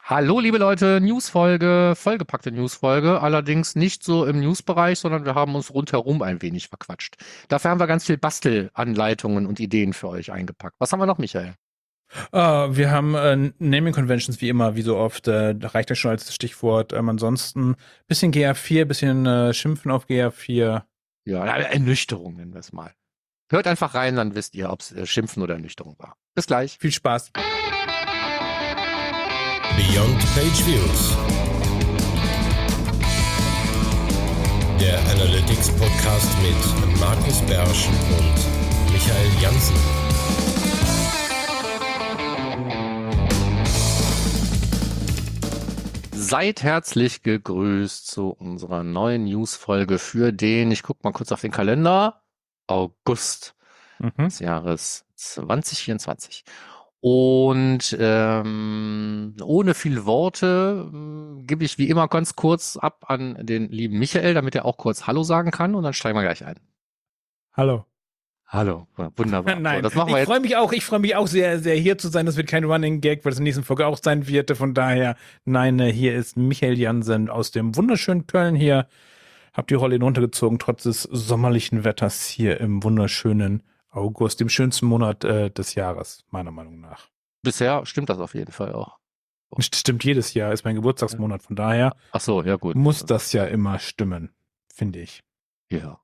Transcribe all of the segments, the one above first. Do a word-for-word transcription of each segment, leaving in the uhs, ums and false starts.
Hallo, liebe Leute, Newsfolge, vollgepackte Newsfolge, allerdings nicht so im Newsbereich, sondern wir haben uns rundherum ein wenig verquatscht. Dafür haben wir ganz viel Bastelanleitungen und Ideen für euch eingepackt. Was haben wir noch, Michael? Uh, wir haben äh, Naming Conventions wie immer, wie so oft. Äh, da reicht das schon als Stichwort. Ähm, ansonsten bisschen G A vier, bisschen äh, Schimpfen auf G A vier. Ja, Ernüchterung nennen wir es mal. Hört einfach rein, dann wisst ihr, ob es äh, Schimpfen oder Ernüchterung war. Bis gleich. Viel Spaß. Beyond Page Views. Der Analytics Podcast mit Markus Bersch und Michael Janssen. Seid herzlich gegrüßt zu unserer neuen Newsfolge für den, ich gucke mal kurz auf den Kalender, August Mhm. des Jahres zwanzig vierundzwanzig. Und ähm, ohne viel Worte ähm, gebe ich wie immer ganz kurz ab an den lieben Michael, damit er auch kurz Hallo sagen kann, und dann steigen wir gleich ein. Hallo. Hallo, wunderbar. Nein, So, das machen wir ich jetzt. freue mich auch, ich freue mich auch sehr, sehr hier zu sein. Das wird kein Running Gag, weil das in der nächsten Folge auch sein wird. Von daher, nein, äh, hier ist Michael Janssen aus dem wunderschönen Köln hier. Hab die Rolle runtergezogen, trotz des sommerlichen Wetters hier im wunderschönen August, dem schönsten Monat äh, des Jahres, meiner Meinung nach. Bisher stimmt das auf jeden Fall auch. St- Stimmt, jedes Jahr ist mein Geburtstagsmonat, von daher Ach so, ja gut. muss das ja immer stimmen, finde ich. Ja.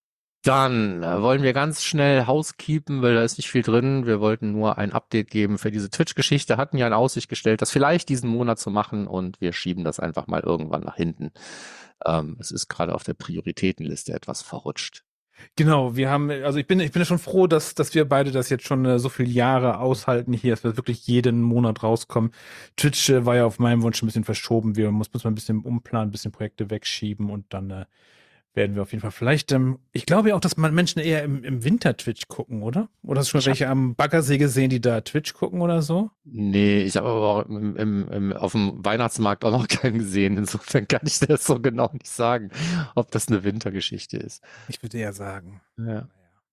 Dann äh, wollen wir ganz schnell housekeepen, weil da ist nicht viel drin. Wir wollten nur ein Update geben für diese Twitch-Geschichte, hatten ja in Aussicht gestellt, das vielleicht diesen Monat zu machen, und wir schieben das einfach mal irgendwann nach hinten. Ähm, es ist gerade auf der Prioritätenliste etwas verrutscht. Genau, wir haben, also ich bin, ich bin ja schon froh, dass, dass wir beide das jetzt schon äh, so viele Jahre aushalten hier, dass wir wirklich jeden Monat rauskommen. Twitch äh, war ja auf meinem Wunsch ein bisschen verschoben. Wir muss, muss mal ein bisschen umplanen, ein bisschen Projekte wegschieben, und dann äh, werden wir auf jeden Fall vielleicht, ähm, ich glaube ja auch, dass man Menschen eher im, im Winter Twitch gucken, oder? Oder hast du schon Ich hab- welche am Baggersee gesehen, die da Twitch gucken oder so? Nee, ich habe aber auch im, im, im, auf dem Weihnachtsmarkt auch noch keinen gesehen. Insofern kann ich das so genau nicht sagen, ob das eine Wintergeschichte ist. Ich würde eher sagen. Ja.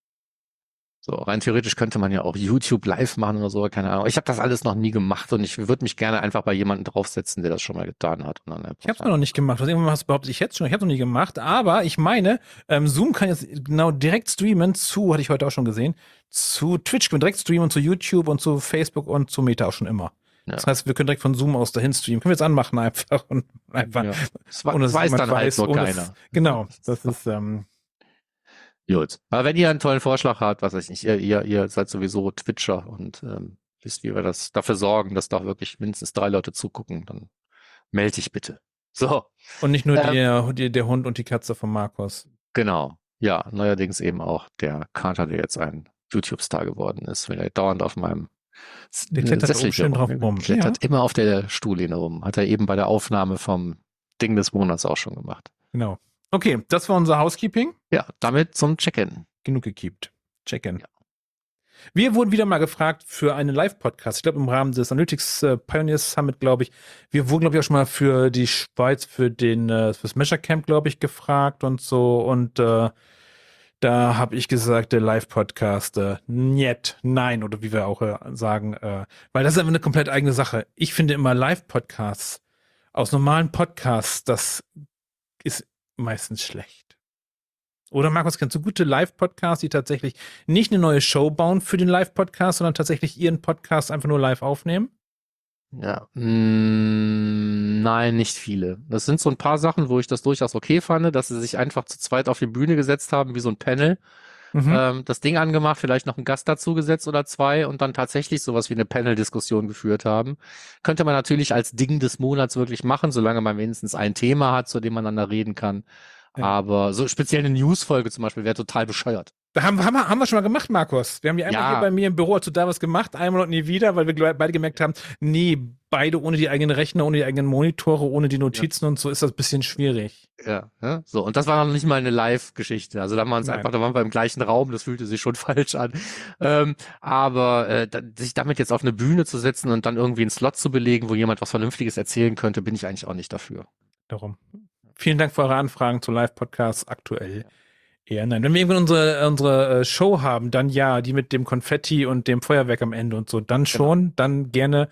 So, rein theoretisch könnte man ja auch YouTube live machen oder so, keine Ahnung. Ich habe das alles noch nie gemacht, und ich würde mich gerne einfach bei jemandem draufsetzen, der das schon mal getan hat. Und dann einfach Ich habe es sagen, noch nicht gemacht. Was irgendwann hast du behauptet, ich hätte es schon, ich habe es noch nie gemacht, aber ich meine, ähm, Zoom kann jetzt genau direkt streamen zu, hatte ich heute auch schon gesehen, zu Twitch können wir direkt streamen und zu YouTube und zu Facebook und zu Meta auch schon immer. Ja. Das heißt, wir können direkt von Zoom aus dahin streamen. Können wir jetzt anmachen einfach und einfach. Ja. Das, we- ohne das dass weiß jemand dann halt weiß, nur ohne- keiner. Genau, das ist, ähm, Gut. Aber wenn ihr einen tollen Vorschlag habt, was weiß ich nicht, ihr, ihr, ihr seid sowieso Twitcher und ähm, wisst, wie wir das dafür sorgen, dass da wirklich mindestens drei Leute zugucken, dann melde dich bitte. So, und nicht nur Ähm. der, der, der Hund und die Katze von Markus. genau. Ja, neuerdings eben auch der Kater, der jetzt ein YouTube-Star geworden ist, weil er dauernd auf meinem S- Der klettert Sessel oben schön hier drauf rum- rum. Klettert immer auf der Stuhllehne rum. Hat er eben bei der Aufnahme vom Ding des Monats auch schon gemacht. Genau. Okay, das war unser Housekeeping. Ja, damit zum Check-in. Genug gekiept. Check-in. Ja. Wir wurden wieder mal gefragt für einen Live-Podcast. Ich glaube, im Rahmen des Analytics äh, Pioneers Summit, glaube ich. Wir wurden, glaube ich, auch schon mal für die Schweiz, für den, äh, fürs Measure Camp, glaube ich, gefragt und so. Und äh, da habe ich gesagt, der Live-Podcast, äh, niet, nein, oder wie wir auch äh, sagen, äh, weil das ist einfach eine komplett eigene Sache. Ich finde immer Live-Podcasts aus normalen Podcasts, das ist meistens schlecht. Oder Markus, kennst du gute Live-Podcasts, die tatsächlich nicht eine neue Show bauen für den Live-Podcast, sondern tatsächlich ihren Podcast einfach nur live aufnehmen? Ja, mm, nein, nicht viele. Das sind so ein paar Sachen, wo ich das durchaus okay fand, dass sie sich einfach zu zweit auf die Bühne gesetzt haben, wie so ein Panel, Mhm. ähm, das Ding angemacht, vielleicht noch einen Gast dazu gesetzt oder zwei, und dann tatsächlich sowas wie eine Panel-Diskussion geführt haben. Könnte man natürlich als Ding des Monats wirklich machen, solange man wenigstens ein Thema hat, zu dem man dann da reden kann. Ja. Aber so speziell eine News-Folge zum Beispiel wäre total bescheuert. Da haben, haben, wir, haben wir schon mal gemacht, Markus. Wir haben die einmal Ja. hier bei mir im Büro zu da was gemacht, einmal und nie wieder, weil wir gleich beide gemerkt haben, nee, beide ohne die eigenen Rechner, ohne die eigenen Monitore, ohne die Notizen und so ist das ein bisschen schwierig. Ja, ne? So, und das war noch nicht mal eine Live-Geschichte. Also da waren wir uns Nein. einfach, da waren wir im gleichen Raum, das fühlte sich schon falsch an. Ähm, aber äh, da, sich damit jetzt auf eine Bühne zu setzen und dann irgendwie einen Slot zu belegen, wo jemand was Vernünftiges erzählen könnte, bin ich eigentlich auch nicht dafür. Darum. Vielen Dank für eure Anfragen zu Live-Podcasts aktuell. Eher nein. Wenn wir irgendwann unsere, unsere äh, Show haben, dann ja, die mit dem Konfetti und dem Feuerwerk am Ende und so, dann schon, dann gerne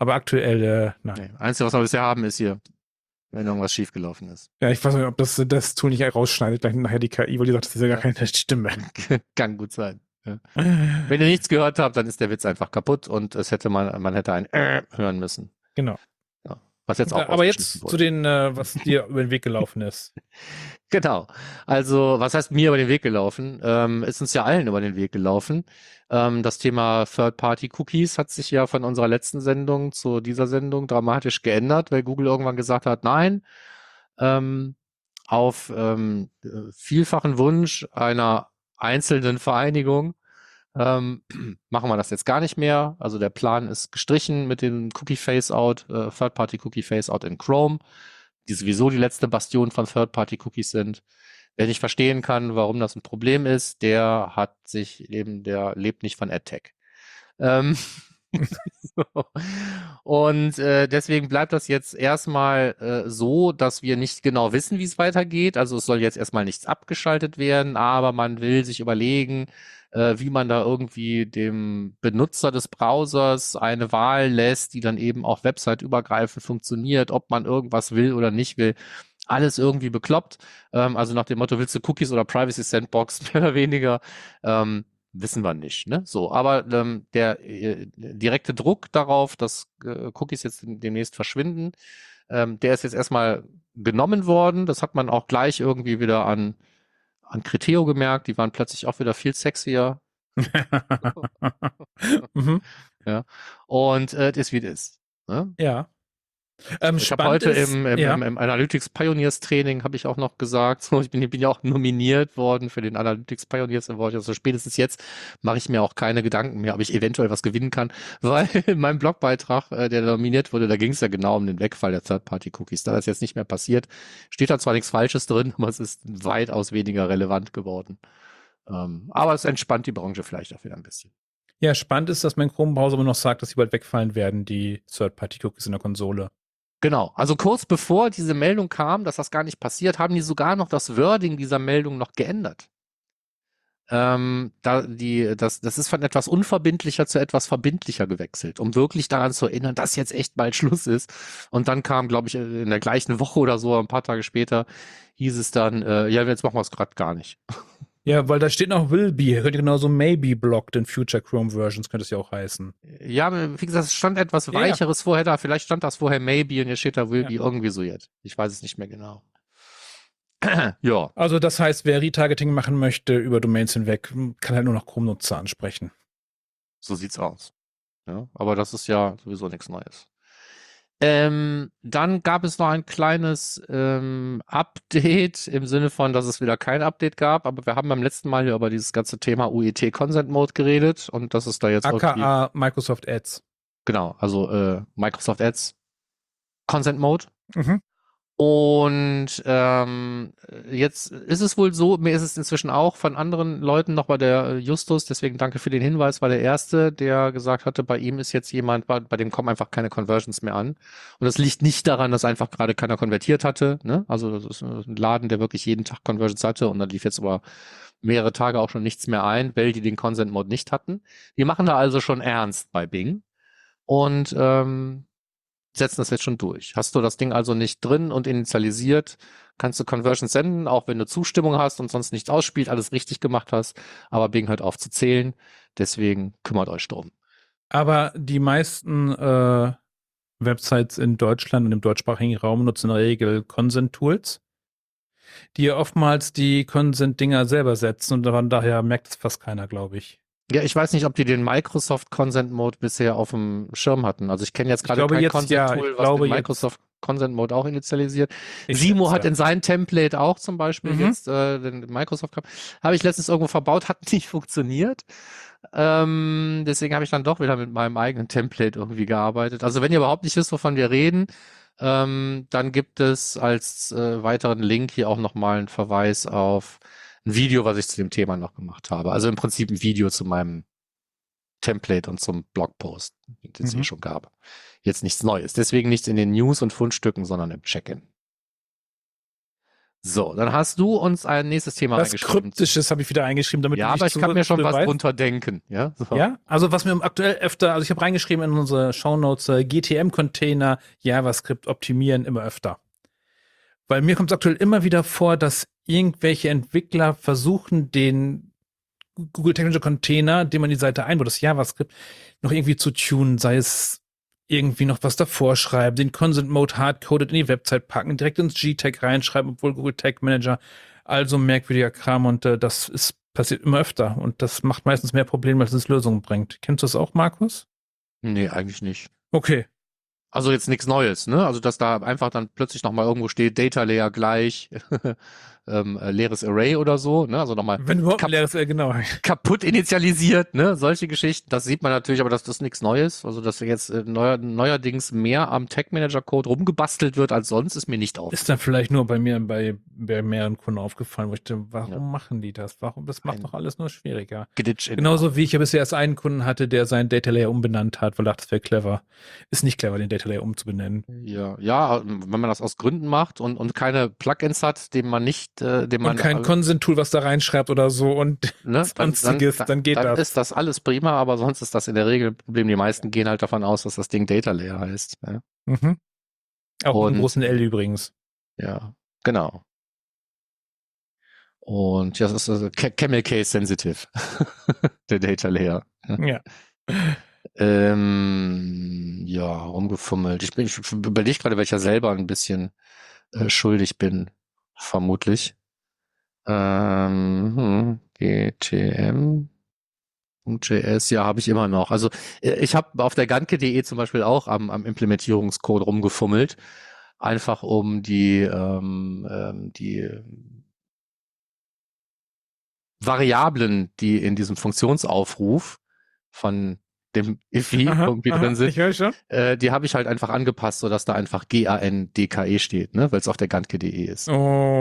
Aber aktuell, äh, nein. Nee. Einzige, was wir bisher haben, ist hier, wenn irgendwas schiefgelaufen ist. Ja, ich weiß nicht, ob das, das Tool nicht rausschneidet, gleich nachher die K I, weil die sagt, das ist ja gar keine Stimme. Kann gut sein. Ja. Wenn ihr nichts gehört habt, dann ist der Witz einfach kaputt und es hätte man, man hätte ein äh hören müssen. Genau. Ja. Was jetzt auch Aber jetzt wurde. zu den, äh, was dir über den Weg gelaufen ist. Genau. Also, was heißt mir über den Weg gelaufen? Ähm, ist uns ja allen über den Weg gelaufen. Ähm, das Thema Third-Party-Cookies hat sich ja von unserer letzten Sendung zu dieser Sendung dramatisch geändert, weil Google irgendwann gesagt hat, nein, ähm, auf ähm, vielfachen Wunsch einer einzelnen Vereinigung ähm, machen wir das jetzt gar nicht mehr. Also der Plan ist gestrichen mit dem Cookie Phase-Out, äh, Third-Party Cookie Phase-Out in Chrome, die sowieso die letzte Bastion von Third-Party Cookies sind. Wer nicht verstehen kann, warum das ein Problem ist, der hat sich eben, der lebt nicht von AdTech. Ähm, so. Und äh, deswegen bleibt das jetzt erstmal äh, so, dass wir nicht genau wissen, wie es weitergeht. Also es soll jetzt erstmal nichts abgeschaltet werden, aber man will sich überlegen, äh, wie man da irgendwie dem Benutzer des Browsers eine Wahl lässt, die dann eben auch website-übergreifend funktioniert, ob man irgendwas will oder nicht will. Alles irgendwie bekloppt. Ähm, also nach dem Motto, willst du Cookies oder Privacy Sandbox, mehr oder weniger. Ähm, wissen wir nicht, ne? So, aber ähm, der äh, direkte Druck darauf, dass äh, Cookies jetzt demnächst verschwinden, ähm, der ist jetzt erstmal genommen worden. Das hat man auch gleich irgendwie wieder an an Criteo gemerkt. Die waren plötzlich auch wieder viel sexier. mhm. Ja. Und äh, das ist wie es ist. Ne? Ja. Ähm, ich habe heute ist, im, im, ja. im, im Analytics Pioneers Training habe ich auch noch gesagt, so, ich bin, bin ja auch nominiert worden für den Analytics Pioneers Award. Also spätestens jetzt mache ich mir auch keine Gedanken mehr, ob ich eventuell was gewinnen kann, weil in meinem Blogbeitrag, äh, der nominiert wurde, da ging es ja genau um den Wegfall der Third-Party-Cookies. Da das jetzt nicht mehr passiert, steht da zwar nichts Falsches drin, aber es ist weitaus weniger relevant geworden. Ähm, aber es entspannt die Branche vielleicht auch wieder ein bisschen. Ja, spannend ist, dass mein Chrome-Browser immer noch sagt, dass sie bald wegfallen werden, die Third-Party-Cookies in der Konsole. Genau, also kurz bevor diese Meldung kam, dass das gar nicht passiert, haben die sogar noch das Wording dieser Meldung noch geändert. Ähm, da die, das, das ist von etwas unverbindlicher zu etwas verbindlicher gewechselt, um wirklich daran zu erinnern, dass jetzt echt bald Schluss ist. Und dann kam, glaube ich, in der gleichen Woche oder so, ein paar Tage später, hieß es dann, äh, ja, jetzt machen wir es gerade gar nicht. Ja, weil da steht noch will be, könnte genauso maybe blocked in future Chrome Versions, könnte es ja auch heißen. Ja, wie gesagt, es stand etwas Weicheres ja. vorher da, vielleicht stand das vorher maybe und jetzt steht da will be, ja. irgendwie so jetzt. Ich weiß es nicht mehr genau. Ja. Also das heißt, wer Retargeting machen möchte über Domains hinweg, kann halt nur noch Chrome-Nutzer ansprechen. So sieht's aus. Ja, aber das ist ja sowieso nichts Neues. Ähm, dann gab es noch ein kleines ähm, Update im Sinne von, dass es wieder kein Update gab, aber wir haben beim letzten Mal hier über dieses ganze Thema U E T Consent Mode geredet und das ist da jetzt A K A Microsoft Ads. Genau, also äh, Microsoft Ads Consent Mode. Mhm. Und ähm, jetzt ist es wohl so, mir ist es inzwischen auch von anderen Leuten noch bei der Justus, deswegen danke für den Hinweis, war der Erste, der gesagt hatte, bei ihm ist jetzt jemand, bei, bei dem kommen einfach keine Conversions mehr an. Und das liegt nicht daran, dass einfach gerade keiner konvertiert hatte. Ne? Also das ist ein Laden, der wirklich jeden Tag Conversions hatte und dann lief jetzt aber mehrere Tage auch schon nichts mehr ein, weil die den Consent-Mode nicht hatten. Die machen da also schon ernst bei Bing. Und ähm, setzen das jetzt schon durch. Hast du das Ding also nicht drin und initialisiert, kannst du Conversions senden, auch wenn du Zustimmung hast und sonst nichts ausspielt, alles richtig gemacht hast, aber Bing hört auf zu zählen, deswegen kümmert euch drum. Aber die meisten äh, Websites in Deutschland und im deutschsprachigen Raum nutzen in der Regel Consent-Tools, die ja oftmals die Consent-Dinger selber setzen und von daher merkt es fast keiner, glaube ich. Ja, ich weiß nicht, ob die den Microsoft Consent Mode bisher auf dem Schirm hatten. Also ich kenne jetzt gerade kein jetzt, Consent ja, Tool, ich was glaube den Microsoft jetzt. Consent Mode auch initialisiert. Ich Simo schätze, hat ja. in seinem Template auch zum Beispiel mhm. jetzt äh, den Microsoft habe ich letztens irgendwo verbaut, hat nicht funktioniert. Ähm, deswegen habe ich dann doch wieder mit meinem eigenen Template irgendwie gearbeitet. Also wenn ihr überhaupt nicht wisst, wovon wir reden, ähm, dann gibt es als äh, weiteren Link hier auch nochmal einen Verweis auf ein Video, was ich zu dem Thema noch gemacht habe. Also im Prinzip ein Video zu meinem Template und zum Blogpost, den es mhm. eh schon gab. Jetzt nichts Neues. Deswegen nichts in den News und Fundstücken, sondern im Check-in. So, dann hast du uns ein nächstes Thema Was reingeschrieben. Kryptisches habe ich wieder eingeschrieben, damit Ja, du nicht aber ich kann mir schon was weißt. drunter denken. Ja, so. Ja, also was mir aktuell öfter, also ich habe reingeschrieben in unsere Shownotes, äh, G T M-Container, JavaScript optimieren immer öfter. Weil mir kommt es aktuell immer wieder vor, dass irgendwelche Entwickler versuchen, den Google Tag Manager Container, den man in die Seite einbaut, das JavaScript, noch irgendwie zu tunen, sei es irgendwie noch was davor schreiben, den Consent Mode hardcoded in die Website packen, direkt ins G-Tag reinschreiben, obwohl Google Tag Manager, also merkwürdiger Kram, und äh, das ist passiert immer öfter und das macht meistens mehr Probleme, als es Lösungen bringt. Kennst du das auch, Markus? Nee, eigentlich nicht. Okay. Also jetzt nichts Neues, ne? Also dass da einfach dann plötzlich nochmal irgendwo steht, Data Layer gleich, ähm, äh, leeres Array oder so, ne? Also nochmal Wenn überhaupt kap ein leeres, äh, genau. kaputt initialisiert, ne? Solche Geschichten, das sieht man natürlich, aber das, das ist nichts Neues. Also dass jetzt äh, neuer, neuerdings mehr am Tag Manager Code rumgebastelt wird als sonst, ist mir nicht auf. Ist dann vielleicht nur bei mir bei, bei mehreren Kunden aufgefallen, wo ich dachte, warum Ja. machen die das? Warum? Das macht Ein doch alles nur schwieriger. Glitch in Genauso wie ich ja bisher erst einen Kunden hatte, der seinen Data Layer umbenannt hat, weil er dachte, das wäre clever. Ist nicht clever, den Data Layer umzubenennen. Ja, ja, wenn man das aus Gründen macht und, und keine Plugins hat, den man nicht, äh, den man Und kein äh, Consent-Tool, was da reinschreibt oder so und ne, dann, sonstiges, dann, dann geht dann das. ist das alles prima, aber sonst ist das in der Regel ein Problem. Die meisten gehen halt davon aus, dass das Ding Data Layer heißt. Ja, Mhm. Auch mit Und- einem großen L übrigens. ja genau. Und ja, das ist also Ca- Camel Case Sensitive, der Data Layer. Ja. Ähm, ja, rumgefummelt. Ich bin, ich überlege gerade, welcher selber ein bisschen äh, schuldig bin, vermutlich. Ähm, hm, G T M, J S, ja, habe ich immer noch. Also äh, ich habe auf der Ganke punkt de zum Beispiel auch am, am Implementierungscode rumgefummelt, einfach um die ähm, ähm, die Variablen, die in diesem Funktionsaufruf von dem I F I Aha, irgendwie aha, drin sind, ich höre schon. äh, die habe ich halt einfach angepasst, sodass da einfach G A N D K E steht, ne, weil es auf der Ganke punkt de ist.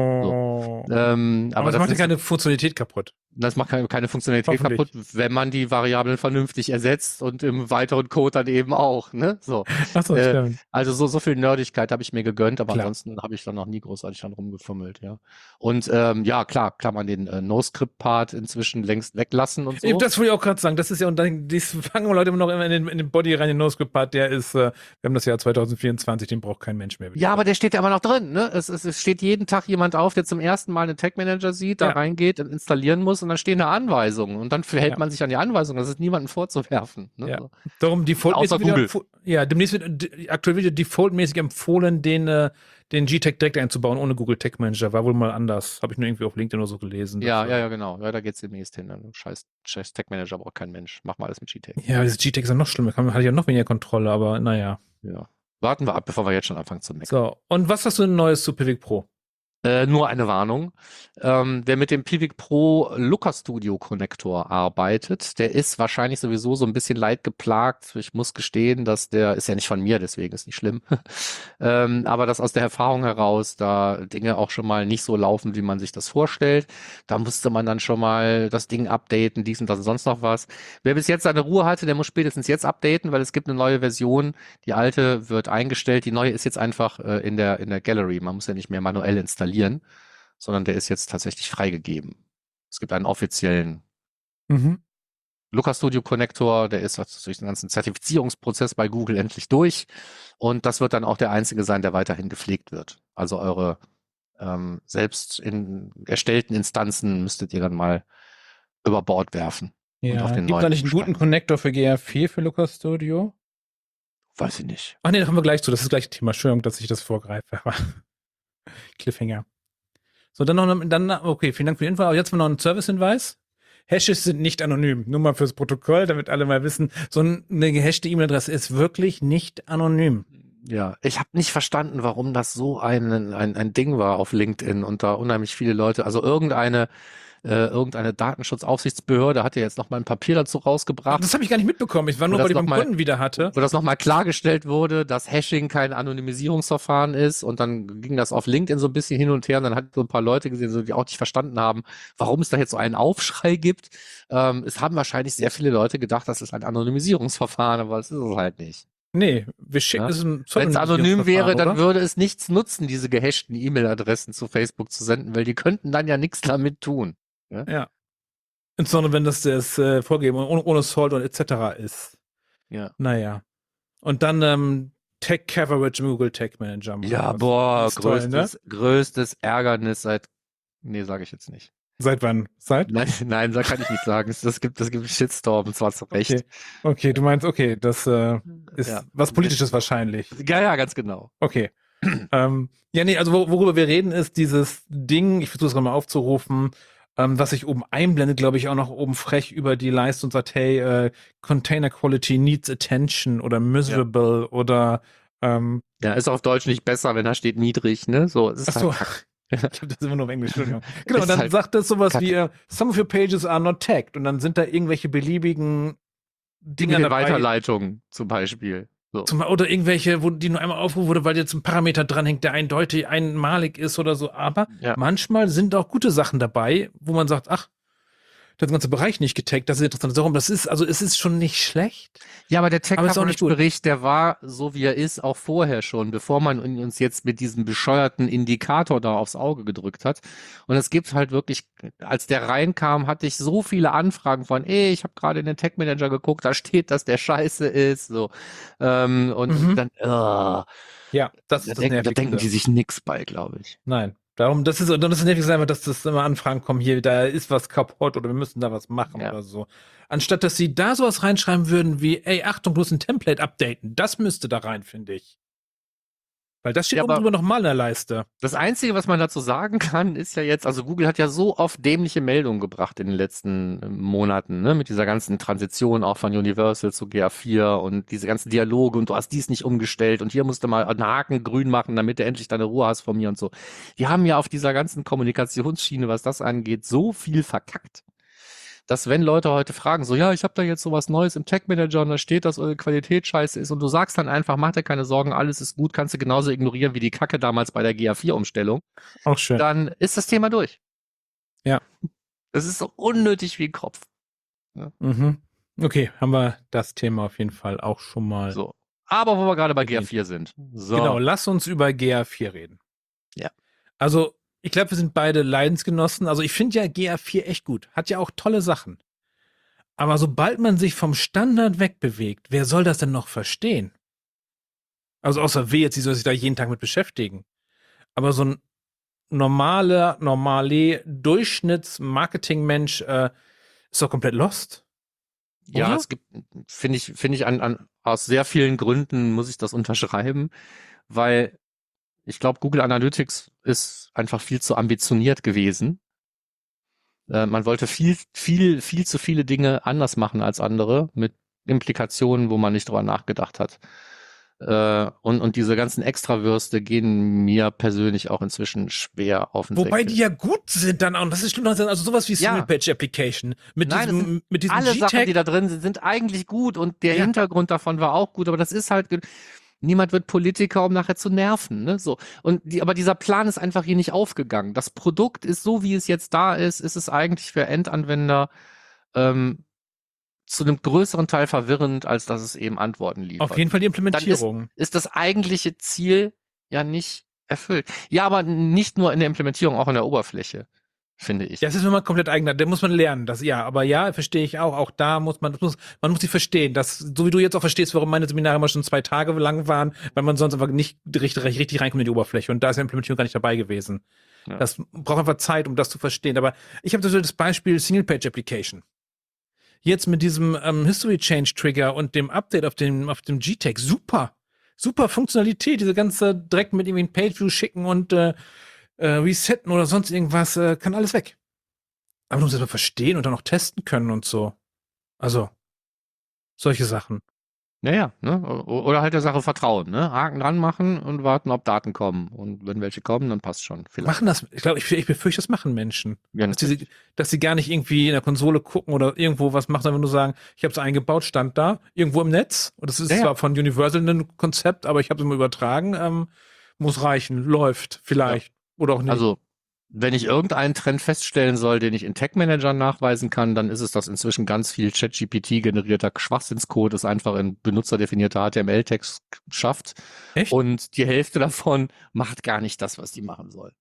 Oh. Ähm, Aber aber das macht ja ist, keine Funktionalität kaputt. das macht keine, keine Funktionalität Hoffentlich. kaputt, wenn man die Variablen vernünftig ersetzt und im weiteren Code dann eben auch, ne, so. Achso, Äh, stimmt. Also so, so viel Nerdigkeit habe ich mir gegönnt, aber Klar. ansonsten habe ich dann noch nie großartig dran rumgefummelt, ja. Und ähm, ja, klar, kann man den äh, No-Script-Part inzwischen längst weglassen und so. Eben, das wollte ich auch gerade sagen. Das ist ja, und dann die fangen Leute immer noch immer in den, in den Body rein, den No-Script-Part, der ist, äh, wir haben das Jahr zwanzig vierundzwanzig, den braucht kein Mensch mehr. Ja, aber der steht ja immer noch drin, ne? Es, es, es steht jeden Tag jemand auf, der zum ersten Mal einen Tag Manager sieht, da Ja. reingeht und installieren muss und dann stehen da Anweisungen und dann hält Ja. man sich an die Anweisungen. Das ist niemandem vorzuwerfen. Ne? Ja. So. Darum defaultmäßig Außer wieder, Google. empfo- ja, demnächst wird d- aktuell wieder defaultmäßig empfohlen, den, äh, den G-Tag direkt einzubauen ohne Google Tag Manager. War wohl mal anders. Habe ich nur irgendwie auf LinkedIn oder so gelesen. Ja, Das, ja, äh, ja, genau. Ja, da geht's demnächst hin. Dann Scheiß, Scheiß Tag Manager braucht kein Mensch. Mach mal alles mit G-Tag. Ja, dieses G-Tag ist ja noch schlimmer. Kann- Hatte ja noch weniger Kontrolle, aber naja. Ja. Warten wir ab, bevor wir jetzt schon anfangen zu meckern. So, und was hast du denn Neues zu Pivik Pro? Äh, nur eine Warnung. Ähm, wer mit dem Pivik Pro Looker Studio Connector arbeitet, der ist wahrscheinlich sowieso so ein bisschen leidgeplagt. Ich muss gestehen, dass der, ist ja nicht von mir, deswegen ist nicht schlimm. ähm, aber dass aus der Erfahrung heraus da Dinge auch schon mal nicht so laufen, wie man sich das vorstellt. Da musste man dann schon mal das Ding updaten, dies und das und sonst noch was. Wer bis jetzt seine Ruhe hatte, der muss spätestens jetzt updaten, weil es gibt eine neue Version. Die alte wird eingestellt, die neue ist jetzt einfach äh, in der, in der Gallery. Man muss ja nicht mehr manuell installieren, sondern der ist jetzt tatsächlich freigegeben. Es gibt einen offiziellen Mhm. Looker Studio Connector, der ist also durch den ganzen Zertifizierungsprozess bei Google endlich durch und das wird dann auch der einzige sein, der weiterhin gepflegt wird. Also eure ähm, selbst in erstellten Instanzen müsstet ihr dann mal über Bord werfen. Und Ja, auf den gibt da neuen nicht einen guten Stand. Connector für G R vier für Looker Studio? Weiß ich nicht. Ach nee, da kommen wir gleich zu. Das ist gleich Thema. Entschuldigung, dass ich das vorgreife. Aber Cliffhanger. So, dann noch, dann, okay, vielen Dank für die Info. Aber jetzt mal noch ein Service-Hinweis. Hashes sind nicht anonym. Nur mal fürs Protokoll, damit alle mal wissen, so eine gehashte E-Mail-Adresse ist wirklich nicht anonym. Ja, ich habe nicht verstanden, warum das so ein, ein, ein Ding war auf LinkedIn und da unheimlich viele Leute, also irgendeine äh, irgendeine Datenschutzaufsichtsbehörde hat ja jetzt noch mal ein Papier dazu rausgebracht, Das habe ich gar nicht mitbekommen. Ich war Wo nur, das weil ich noch beim mal- Kunden wieder hatte. wo das nochmal klargestellt wurde, dass Hashing kein Anonymisierungsverfahren ist und dann ging das auf LinkedIn so ein bisschen hin und her und dann hat so ein paar Leute gesehen, so, die auch nicht verstanden haben, warum es da jetzt so einen Aufschrei gibt. Ähm, es haben wahrscheinlich sehr viele Leute gedacht, das ist ein Anonymisierungsverfahren, aber es ist es halt nicht. Nee, wir schicken Ja. es im Wenn es anonym wäre, dann würde es nichts nutzen, diese wäre, dann würde es nichts nutzen, diese gehashten E-Mail-Adressen zu Facebook zu senden, weil die könnten dann ja nichts damit tun. Ja. Ja. Insbesondere wenn das das äh, Vorgeben ohne, ohne Salt und et cetera ist. Ja. Naja. Und dann ähm, Tech Coverage im Google Tag Manager. Ja, Was. boah, Ist toll, größtes, ne? größtes Ärgernis seit, nee, sage ich jetzt nicht. Seit wann? Seit? Nein, nein, da kann ich nicht sagen. Es- Das gibt, das gibt einen Shitstorm, und zwar zu Recht. Okay. Okay, du meinst, okay, das äh, ist Ja. was Politisches wahrscheinlich. Ja, ja, ganz genau. Okay. ähm, ja, nee, also wor- worüber wir reden, ist dieses Ding, ich versuche es gerade mal aufzurufen, ähm, was sich oben einblendet, glaube ich, auch noch oben frech über die Leiste und sagt, hey, äh, Container Quality needs attention oder miserable oder ähm, Ja, ist auf Deutsch nicht besser, wenn da steht niedrig, ne? So, es ist ach so. halt Kack. Ich habe das immer nur auf Englisch, Entschuldigung. Genau, Ist und dann halt sagt das sowas Kacke. wie, äh, some of your pages are not tagged und dann sind da irgendwelche beliebigen Dinger Dinge dabei. Weiterleitung zum Beispiel. So. Zum, oder irgendwelche, wo die nur einmal aufgerufen wurde, weil jetzt ein Parameter dranhängt, der eindeutig einmalig ist oder so. Aber Ja. manchmal sind auch gute Sachen dabei, wo man sagt, ach, der ganze Bereich nicht getaggt, das ist interessant. Darum, das ist, also es ist schon nicht schlecht. Ja, aber der Aber ist auch nicht gut. Tech-Coverage-Bericht, der war so wie er ist, auch vorher schon, bevor man ihn uns jetzt mit diesem bescheuerten Indikator da aufs Auge gedrückt hat. Und es gibt halt wirklich, als der reinkam, hatte ich so viele Anfragen von, ey, ich habe gerade in den Tech-Manager geguckt, da steht, dass der scheiße ist. So. Ähm, und Mhm. dann, uh, Ja, das da, ist das denken, da Nervigste. denken die sich nix bei, glaube ich. Nein. Darum, das ist, und das ist nervig einfach, dass das immer Anfragen kommen, hier, da ist was kaputt oder wir müssen da was machen Ja. oder so. Anstatt, dass sie da sowas reinschreiben würden wie, ey, Achtung, bloß ein Template updaten. Das müsste da rein, finde ich. Weil das steht Ja, oben aber- drüber nochmal in der Leiste. Das Einzige, was man dazu sagen kann, ist ja jetzt, also Google hat ja so oft dämliche Meldungen gebracht in den letzten äh, Monaten, ne, mit dieser ganzen Transition auch von Universal zu G A vier und diese ganzen Dialoge und du hast dies nicht umgestellt und hier musst du mal einen Haken grün machen, damit du endlich deine Ruhe hast von mir und so. Die haben ja auf dieser ganzen Kommunikationsschiene, was das angeht, so viel verkackt, dass wenn Leute heute fragen, so, ja, ich habe da jetzt sowas Neues im Tech Manager und da steht, dass eure Qualität scheiße ist und du sagst dann einfach, mach dir keine Sorgen, alles ist gut, kannst du genauso ignorieren wie die Kacke damals bei der G A vier Umstellung, Auch schön. dann ist das Thema durch. Ja. Es ist so unnötig wie ein Kopf. Mhm. Okay, haben wir das Thema auf jeden Fall auch schon mal. So. Aber wo wir gerade bei G A Erwähnt. vier sind. So. Genau, lass uns über G A vier reden. Ja. Also, ich glaube, wir sind beide Leidensgenossen. Also, ich finde ja G A vier echt gut. Hat ja auch tolle Sachen. Aber sobald man sich vom Standard wegbewegt, wer soll das denn noch verstehen? Also, außer wir jetzt, die soll sich da jeden Tag mit beschäftigen. Aber so ein normaler, normale Durchschnitts-Marketing-Mensch äh, ist doch komplett lost. Ja, Oder? es gibt, finde ich, finde ich an, an, aus sehr vielen Gründen muss ich das unterschreiben, weil ich glaube, Google Analytics ist einfach viel zu ambitioniert gewesen. Äh, man wollte viel, viel, viel zu viele Dinge anders machen als andere mit Implikationen, wo man nicht drüber nachgedacht hat. Äh, und, und diese ganzen Extrawürste gehen mir persönlich auch inzwischen schwer auf den Wobei Deckel. die ja gut sind dann auch. Und das ist schlimm. Also sowas wie Ja. Single-Page-Application. Mit Nein, das diesem, mit diesem Alle Sachen, die G-Tag. da drin sind, sind eigentlich gut und der Ja. Hintergrund davon war auch gut, aber das ist halt, ge- niemand wird Politiker, um nachher zu nerven, ne, so. Und die, aber dieser Plan ist einfach hier nicht aufgegangen. Das Produkt ist so, wie es jetzt da ist, ist es eigentlich für Endanwender, ähm, zu einem größeren Teil verwirrend, als dass es eben Antworten liefert. Auf jeden Fall die Implementierung. Ist das eigentliche Ziel ja nicht erfüllt. Ja, aber nicht nur in der Implementierung, auch in der Oberfläche, finde ich. Ja, das ist immer komplett eigener. Da muss man lernen. Das, ja, aber ja, verstehe ich auch. Auch da muss man, das muss, man muss sie verstehen. Das, so wie du jetzt auch verstehst, warum meine Seminare immer schon zwei Tage lang waren, weil man sonst einfach nicht richtig, richtig reinkommt in die Oberfläche. Und da ist die Implementierung gar nicht dabei gewesen. Ja. Das braucht einfach Zeit, um das zu verstehen. Aber ich habe das Beispiel Single-Page-Application. Jetzt mit diesem ähm, History-Change-Trigger und dem Update auf dem, auf dem G-Tag. Super. Super Funktionalität. Diese ganze direkt mit irgendwie ein Page-View schicken und äh, äh, resetten oder sonst irgendwas, äh, kann alles weg. Aber du musst es mal verstehen und dann auch testen können und so. Also, solche Sachen. Naja, ne? O- Oder halt der Sache vertrauen, ne? Haken dran machen und warten, ob Daten kommen. Und wenn welche kommen, dann passt schon. Vielleicht. Machen das, ich glaube, ich, ich befürchte, das machen Menschen. Ja, Dass, die, dass sie gar nicht irgendwie in der Konsole gucken oder irgendwo was machen, sondern nur sagen, ich habe es eingebaut, stand da, irgendwo im Netz. Und das ist Ja, ja. zwar von Universal ein Konzept, aber ich habe es immer übertragen. Ähm, muss reichen, läuft, vielleicht. Oder auch nicht. Also, Wenn ich irgendeinen Trend feststellen soll, den ich in Tech-Managern nachweisen kann, dann ist es, dass inzwischen ganz viel ChatGPT-generierter Schwachsinnscode es einfach in benutzerdefinierte H T M L-Text schafft. Echt? Und die Hälfte davon macht gar nicht das, was die machen soll.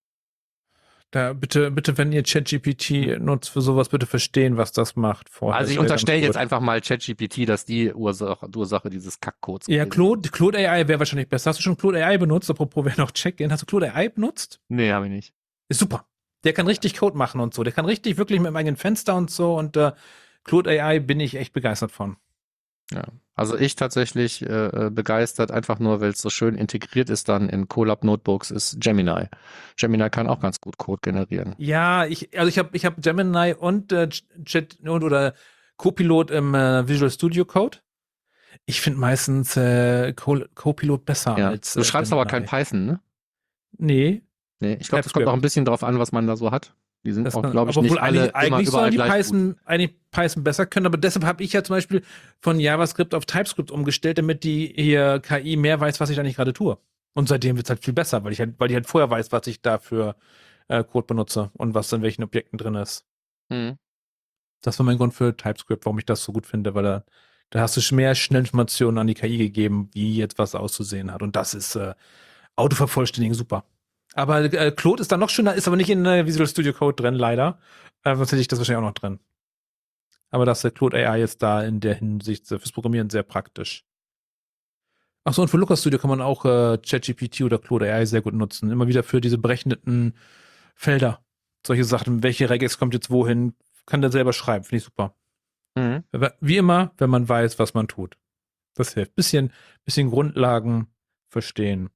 Da bitte, bitte, wenn ihr ChatGPT nutzt für sowas, bitte verstehen, was das macht vorher. Also ich unterstelle jetzt einfach mal ChatGPT, dass die Ursache, Ursache dieses Kackcodes Ja, gewesen Claude, Claude A I wäre wahrscheinlich besser. Hast du schon Claude A I benutzt? Apropos, wer noch checken. Hast du Claude A I benutzt? ist. Nee, habe ich nicht. Ist super. Der kann richtig Code machen und so. Der kann richtig wirklich mit dem eigenen Fenster und so. Und äh, Claude A I bin ich echt begeistert von. Ja, also ich tatsächlich äh, begeistert, einfach nur, weil es so schön integriert ist dann in Colab Notebooks, ist Gemini. Gemini kann auch ganz gut Code generieren. Ja, ich, also ich habe ich hab Gemini und äh, Chat und oder Copilot im äh, Visual Studio Code. Ich finde meistens äh, Co- Copilot besser Ja. als. Du äh, schreibst Gemini. aber kein Python, ne? Nee. Nee, ich glaube, das kommt TypeScript. auch ein bisschen drauf an, was man da so hat. Die sind Das auch, kann- glaube ich, aber nicht wohl alle eigentlich, immer eigentlich überall sollen die gleich gut. Python, eigentlich Python besser können, aber deshalb habe ich ja zum Beispiel von JavaScript auf TypeScript umgestellt, damit die hier K I mehr weiß, was ich eigentlich gerade tue. Und seitdem wird es halt viel besser, weil ich halt, weil die halt vorher weiß, was ich da für äh, Code benutze und was in welchen Objekten drin ist. Hm. Das war mein Grund für TypeScript, warum ich das so gut finde, weil da, da hast du mehr Schnellinformationen an die K I gegeben, wie jetzt was auszusehen hat. Und das ist äh, Autovervollständigen super. Aber äh, Claude ist da noch schöner, ist aber nicht in äh, Visual Studio Code drin, leider. Äh, sonst hätte ich das wahrscheinlich auch noch drin. Aber das äh, Claude A I ist da in der Hinsicht äh, fürs Programmieren sehr praktisch. Achso, und für Looker Studio kann man auch äh, ChatGPT oder Claude A I sehr gut nutzen. Immer wieder für diese berechneten Felder. Solche Sachen, welche Regex kommt jetzt wohin, kann der selber schreiben. Finde ich super. Mhm. Wie immer, wenn man weiß, was man tut. Das hilft. Bisschen, bisschen Grundlagen verstehen.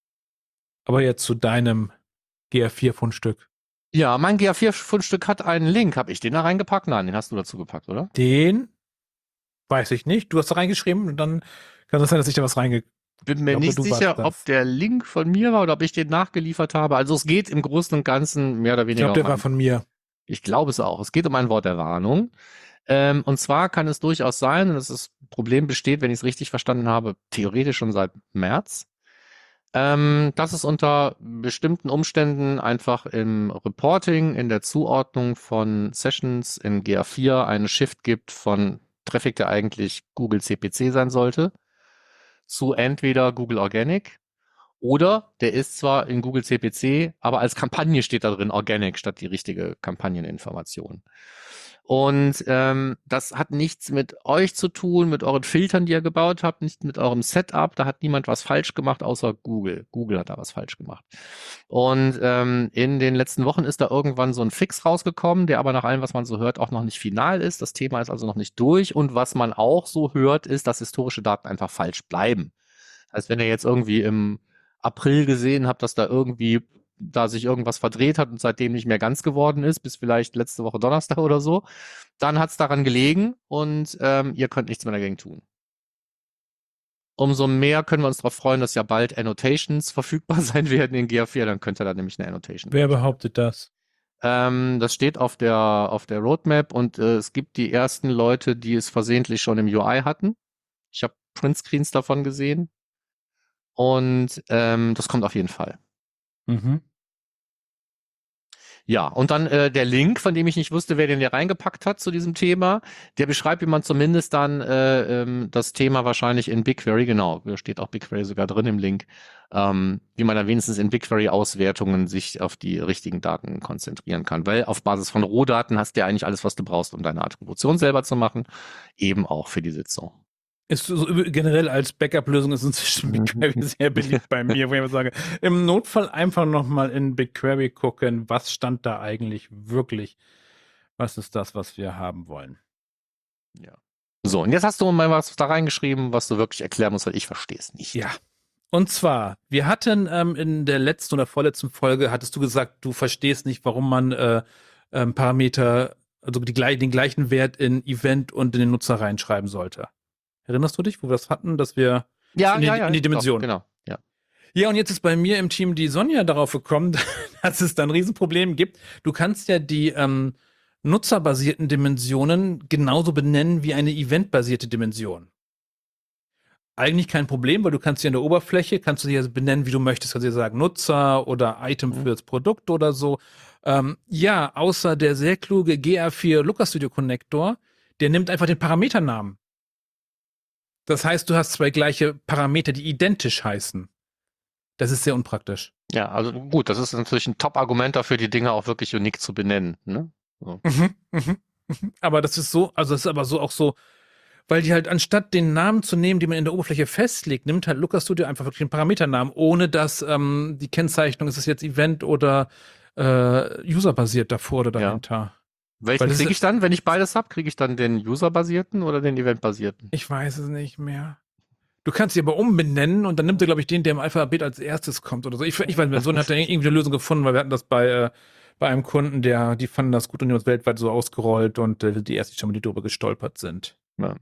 Aber jetzt zu deinem G A vier Fundstück. Ja, mein G A vier Fundstück hat einen Link. Habe ich den da reingepackt? Nein, den hast du dazu gepackt, oder? Den weiß ich nicht. Du hast da reingeschrieben und dann kann es sein, dass ich da was reinge... Bin mir glaube, nicht du sicher, warst das. ob der Link von mir war oder ob ich den nachgeliefert habe. Also es geht im Großen und Ganzen mehr oder Ich weniger glaube, der um war ein, von mir. ich glaube es auch. Es geht um ein Wort der Warnung. Ähm, und zwar kann es durchaus sein, dass das Problem besteht, wenn ich es richtig verstanden habe, theoretisch schon seit März, ähm, dass es unter bestimmten Umständen einfach im Reporting, in der Zuordnung von Sessions in G A vier einen Shift gibt von Traffic, der eigentlich Google C P C sein sollte, zu entweder Google Organic oder der ist zwar in Google C P C, aber als Kampagne steht da drin Organic statt die richtige Kampagneninformation. Und ähm, das hat nichts mit euch zu tun, mit euren Filtern, die ihr gebaut habt, nicht mit eurem Setup. Da hat niemand was falsch gemacht, außer Google. Google hat da was falsch gemacht. Und ähm, in den letzten Wochen ist da irgendwann so ein Fix rausgekommen, der aber nach allem, was man so hört, auch noch nicht final ist. Das Thema ist also noch nicht durch. Und was man auch so hört, ist, dass historische Daten einfach falsch bleiben. Das heißt, wenn ihr jetzt irgendwie im April gesehen habt, dass da irgendwie da sich irgendwas verdreht hat und seitdem nicht mehr ganz geworden ist, bis vielleicht letzte Woche Donnerstag oder so, dann hat es daran gelegen und ähm, ihr könnt nichts mehr dagegen tun. Umso mehr können wir uns darauf freuen, dass ja bald Annotations verfügbar sein werden in G A vier, dann könnt ihr da nämlich eine Annotation. Wer behauptet das? Ähm, das steht auf der, auf der Roadmap und äh, es gibt die ersten Leute, die es versehentlich schon im U I hatten. Ich habe Printscreens davon gesehen und ähm, das kommt auf jeden Fall. Mhm. Ja, und dann äh, der Link, von dem ich nicht wusste, wer den hier reingepackt hat zu diesem Thema, der beschreibt, wie man zumindest dann äh, ähm, das Thema wahrscheinlich in BigQuery, genau, da steht auch BigQuery sogar drin im Link, ähm, wie man dann wenigstens in BigQuery-Auswertungen sich auf die richtigen Daten konzentrieren kann, weil auf Basis von Rohdaten hast du ja eigentlich alles, was du brauchst, um deine Attribution selber zu machen, eben auch für die Sitzung. Ist so, generell als Backup-Lösung ist inzwischen BigQuery sehr beliebt bei mir, wo ich immer sage, im Notfall einfach nochmal in BigQuery gucken, was stand da eigentlich wirklich? Was ist das, was wir haben wollen? Ja. So, und jetzt hast du mal was da reingeschrieben, was du wirklich erklären musst, weil ich verstehe es nicht. Ja. Und zwar, wir hatten ähm, in der letzten oder vorletzten Folge, hattest du gesagt, du verstehst nicht, warum man äh, ähm, Parameter, also die, den gleichen Wert in Event und in den Nutzer reinschreiben sollte. Erinnerst du dich, wo wir das hatten, dass wir ja, in, die, ja, ja, in die Dimension. Doch, genau, ja. Ja, und jetzt ist bei mir im Team die Sonja darauf gekommen, dass es da ein Riesenproblem gibt. Du kannst ja die ähm, nutzerbasierten Dimensionen genauso benennen wie eine eventbasierte Dimension. eigentlich kein Problem, weil du kannst hier in der Oberfläche, kannst du hier benennen, wie du möchtest. Kannst du hier sagen Nutzer oder Item Mhm. fürs Produkt oder so. Ähm, ja, außer der sehr kluge G R vier Looker Studio Connector, der nimmt einfach den Parameternamen. Das heißt, du hast zwei gleiche Parameter, die identisch heißen. Das ist sehr unpraktisch. Ja, also gut, das ist natürlich ein Top-Argument dafür, die Dinge auch wirklich unique zu benennen. Ne? So. Mhm, mhm, mhm. Aber das ist so, also das ist aber so auch so, weil die halt anstatt den Namen zu nehmen, den man in der Oberfläche festlegt, nimmt halt Looker Studio einfach wirklich den Parameternamen, ohne dass ähm, die Kennzeichnung, ist es jetzt Event oder äh, User-basiert davor oder Ja. dahinter. Welchen Weil das kriege ist- ich dann, wenn ich beides habe? Kriege ich dann den User-basierten oder den Event-basierten? Ich weiß es nicht mehr. Du kannst sie aber umbenennen und dann nimmt er, glaube ich, den, der im Alphabet als erstes kommt oder so. Ich, ich weiß nicht, mein Sohn hat da irgendwie eine Lösung gefunden, weil wir hatten das bei, äh, bei einem Kunden, der, die fanden das gut und die haben es weltweit so ausgerollt und äh, die ersten schon mal die drüber gestolpert sind. Ja.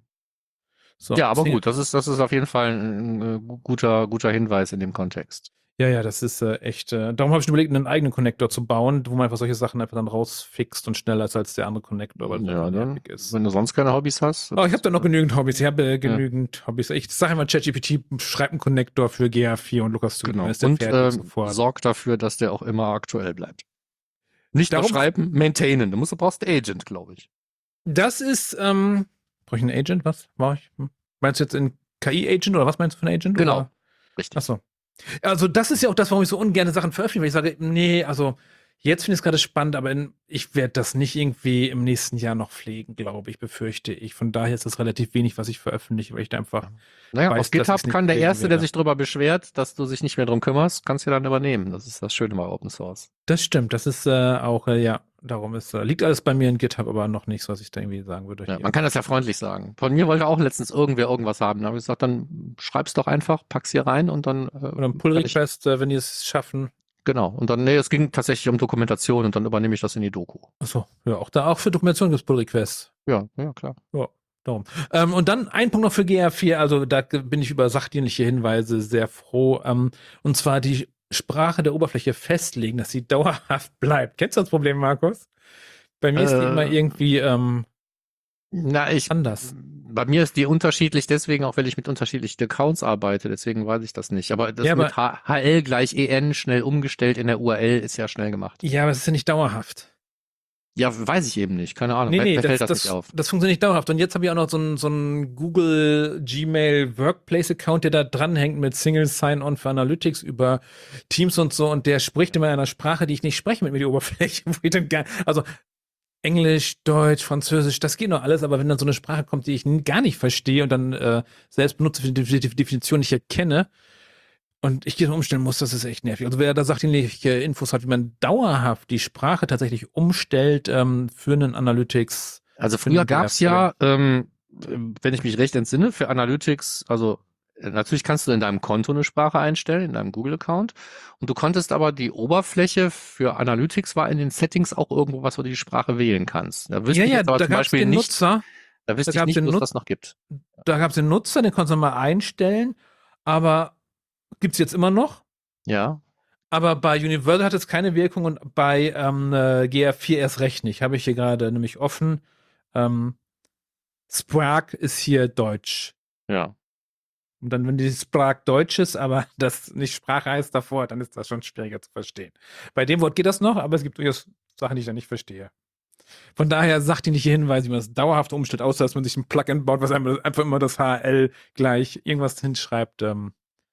So, Ja, aber deswegen- gut, das ist, das ist auf jeden Fall ein, ein, äh, guter, guter Hinweis in dem Kontext. Ja, ja, das ist äh, echt. Äh, darum habe ich schon überlegt, einen eigenen Connector zu bauen, wo man einfach solche Sachen einfach dann rausfixt und schneller ist als der andere Connector, weil Ja, das dann, nervig ist. wenn du sonst keine Hobbys hast. Oh, ich habe da noch genügend Hobbys. Ich habe äh, genügend Hobbys. Ich sage immer, ChatGPT schreibt einen Connector für G R vier und Lucas Studio. Genau. Dann ist der Und fertig ähm, sofort. sorg dafür, dass der auch immer aktuell bleibt. Nicht nur Darum- schreiben, maintainen. Du musst, du brauchst einen Agent, glaube ich. Das ist, ähm, brauche ich einen Agent? Was? Brauche ich? Hm. Meinst du jetzt einen K I-Agent oder was meinst du für einen Agent? Genau. Oder? Richtig. Achso. Also, das ist ja auch das, warum ich so ungern Sachen veröffentliche, weil ich sage, nee, also, jetzt finde ich es gerade spannend, aber in, ich werde das nicht irgendwie im nächsten Jahr noch pflegen, glaube ich, befürchte ich. Von daher ist das relativ wenig, was ich veröffentliche, weil ich da einfach. Naja, weiß, auf dass GitHub ich's nicht kann der pflegen Erste, der werde. sich darüber beschwert, dass du dich nicht mehr drum kümmerst, kannst du dann übernehmen. Das ist das Schöne bei Open Source. Das stimmt, das ist äh, auch, äh, ja, darum ist, äh, liegt alles bei mir in GitHub, aber noch nichts, was ich da irgendwie sagen würde. Ja, hier. man kann das ja freundlich sagen. Von mir wollte auch letztens irgendwer irgendwas haben. Da habe ich gesagt, dann schreib's doch einfach, pack's hier rein und dann. Äh, Oder ein Pull-Request, äh, wenn die es schaffen. Genau. Und dann, nee, es ging tatsächlich um Dokumentation und dann übernehme ich das in die Doku. Achso, ja, auch da, auch für Dokumentation gibt es Pull-Requests. Ja, ja, klar. Darum. Ähm, und dann ein Punkt noch für G R vier, also da bin ich über sachdienliche Hinweise sehr froh. Ähm, und zwar die Sprache der Oberfläche festlegen, dass sie dauerhaft bleibt. Kennst du das Problem, Markus? Bei mir ist die Äh, immer irgendwie ähm, Na, ich. anders. Bei mir ist die unterschiedlich, deswegen auch, weil ich mit unterschiedlichen Accounts arbeite, deswegen weiß ich das nicht. Aber das Ja, mit H- HL gleich en schnell umgestellt in der U R L ist ja schnell gemacht. Ja, aber es ist ja nicht dauerhaft. Ja, weiß ich eben nicht. Keine Ahnung. Nee, Mir, nee, mir das, fällt das, das, nicht auf. das funktioniert nicht dauerhaft. Und jetzt habe ich auch noch so einen so einen Google Gmail Workplace Account, der da dranhängt mit Single Sign-On für Analytics über Teams und so. Und der spricht immer in einer Sprache, die ich nicht spreche mit mir die Oberfläche. Wo ich dann gar, also Englisch, Deutsch, Französisch, das geht noch alles. Aber wenn dann so eine Sprache kommt, die ich n- gar nicht verstehe und dann äh, selbst benutze für die Def- Definition nicht erkenne und ich die dann umstellen muss, das ist echt nervig. Also wer da sachdienliche Infos hat, wie man dauerhaft die Sprache tatsächlich umstellt ähm, für einen Analytics. Also Finde früher ich gab's sehr ja, ähm, wenn ich mich recht entsinne, für Analytics, also äh, natürlich kannst du in deinem Konto eine Sprache einstellen, in deinem Google-Account. Und du konntest aber die Oberfläche für Analytics war in den Settings auch irgendwo was, wo du die Sprache wählen kannst. Da wüsste Ja, ich ja, jetzt aber da zum gab es Beispiel den nicht, Nutzer, da wüsste da ich gab's nicht, den wo es Nut- das noch gibt. da gab es den Nutzer, den konntest du mal einstellen, aber gibt's jetzt immer noch. Ja. Aber bei Universal hat es keine Wirkung und bei ähm, äh, G R vier erst recht nicht. Habe ich hier gerade nämlich offen. Ähm, Sprague ist hier Deutsch. Ja. Und dann, wenn die Sprague Deutsch ist, aber das nicht Sprache heißt davor, dann ist das schon schwieriger zu verstehen. Bei dem Wort geht das noch, aber es gibt durchaus Sachen, die ich da nicht verstehe. Von daher sachdienliche Hinweise, wie man das dauerhaft umstellt, außer dass man sich ein Plugin baut, was einem einfach immer das H L gleich irgendwas hinschreibt. Ähm.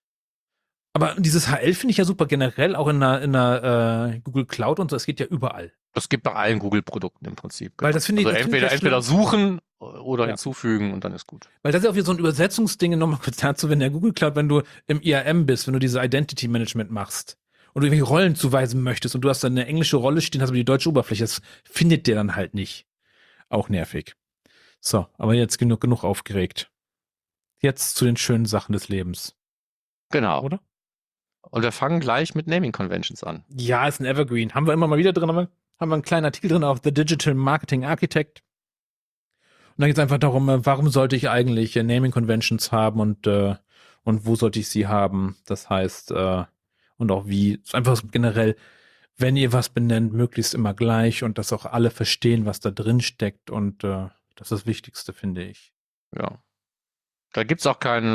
Aber dieses H L finde ich ja super generell, auch in einer, in einer äh, Google Cloud und so, es geht ja überall. Das gibt bei allen Google-Produkten im Prinzip. Weil das finde ich- also das finde ich entweder, ja entweder suchen oder Ja. hinzufügen und dann ist gut. Weil das ist ja auch wieder so ein Übersetzungsding, nochmal kurz dazu, wenn der Google Cloud, wenn du im I A M bist, wenn du diese Identity Management machst und du irgendwelche Rollen zuweisen möchtest und du hast dann eine englische Rolle stehen, hast aber die deutsche Oberfläche, das findet der dann halt nicht. Auch nervig. So, aber jetzt genug, genug aufgeregt. Jetzt zu den schönen Sachen des Lebens, Genau. oder? Und wir fangen gleich mit Naming Conventions an. Ja, ist ein Evergreen. Haben wir immer mal wieder drin, haben wir, haben wir einen kleinen Artikel drin auf The Digital Marketing Architect. Und da geht es einfach darum, äh, warum sollte ich eigentlich äh, Naming Conventions haben und, äh, und wo sollte ich sie haben? Das heißt, äh, und auch wie, ist einfach so generell, wenn ihr was benennt, möglichst immer gleich und dass auch alle verstehen, was da drin steckt. Und äh, das ist das Wichtigste, finde ich. Ja. Da gibt's auch keinen,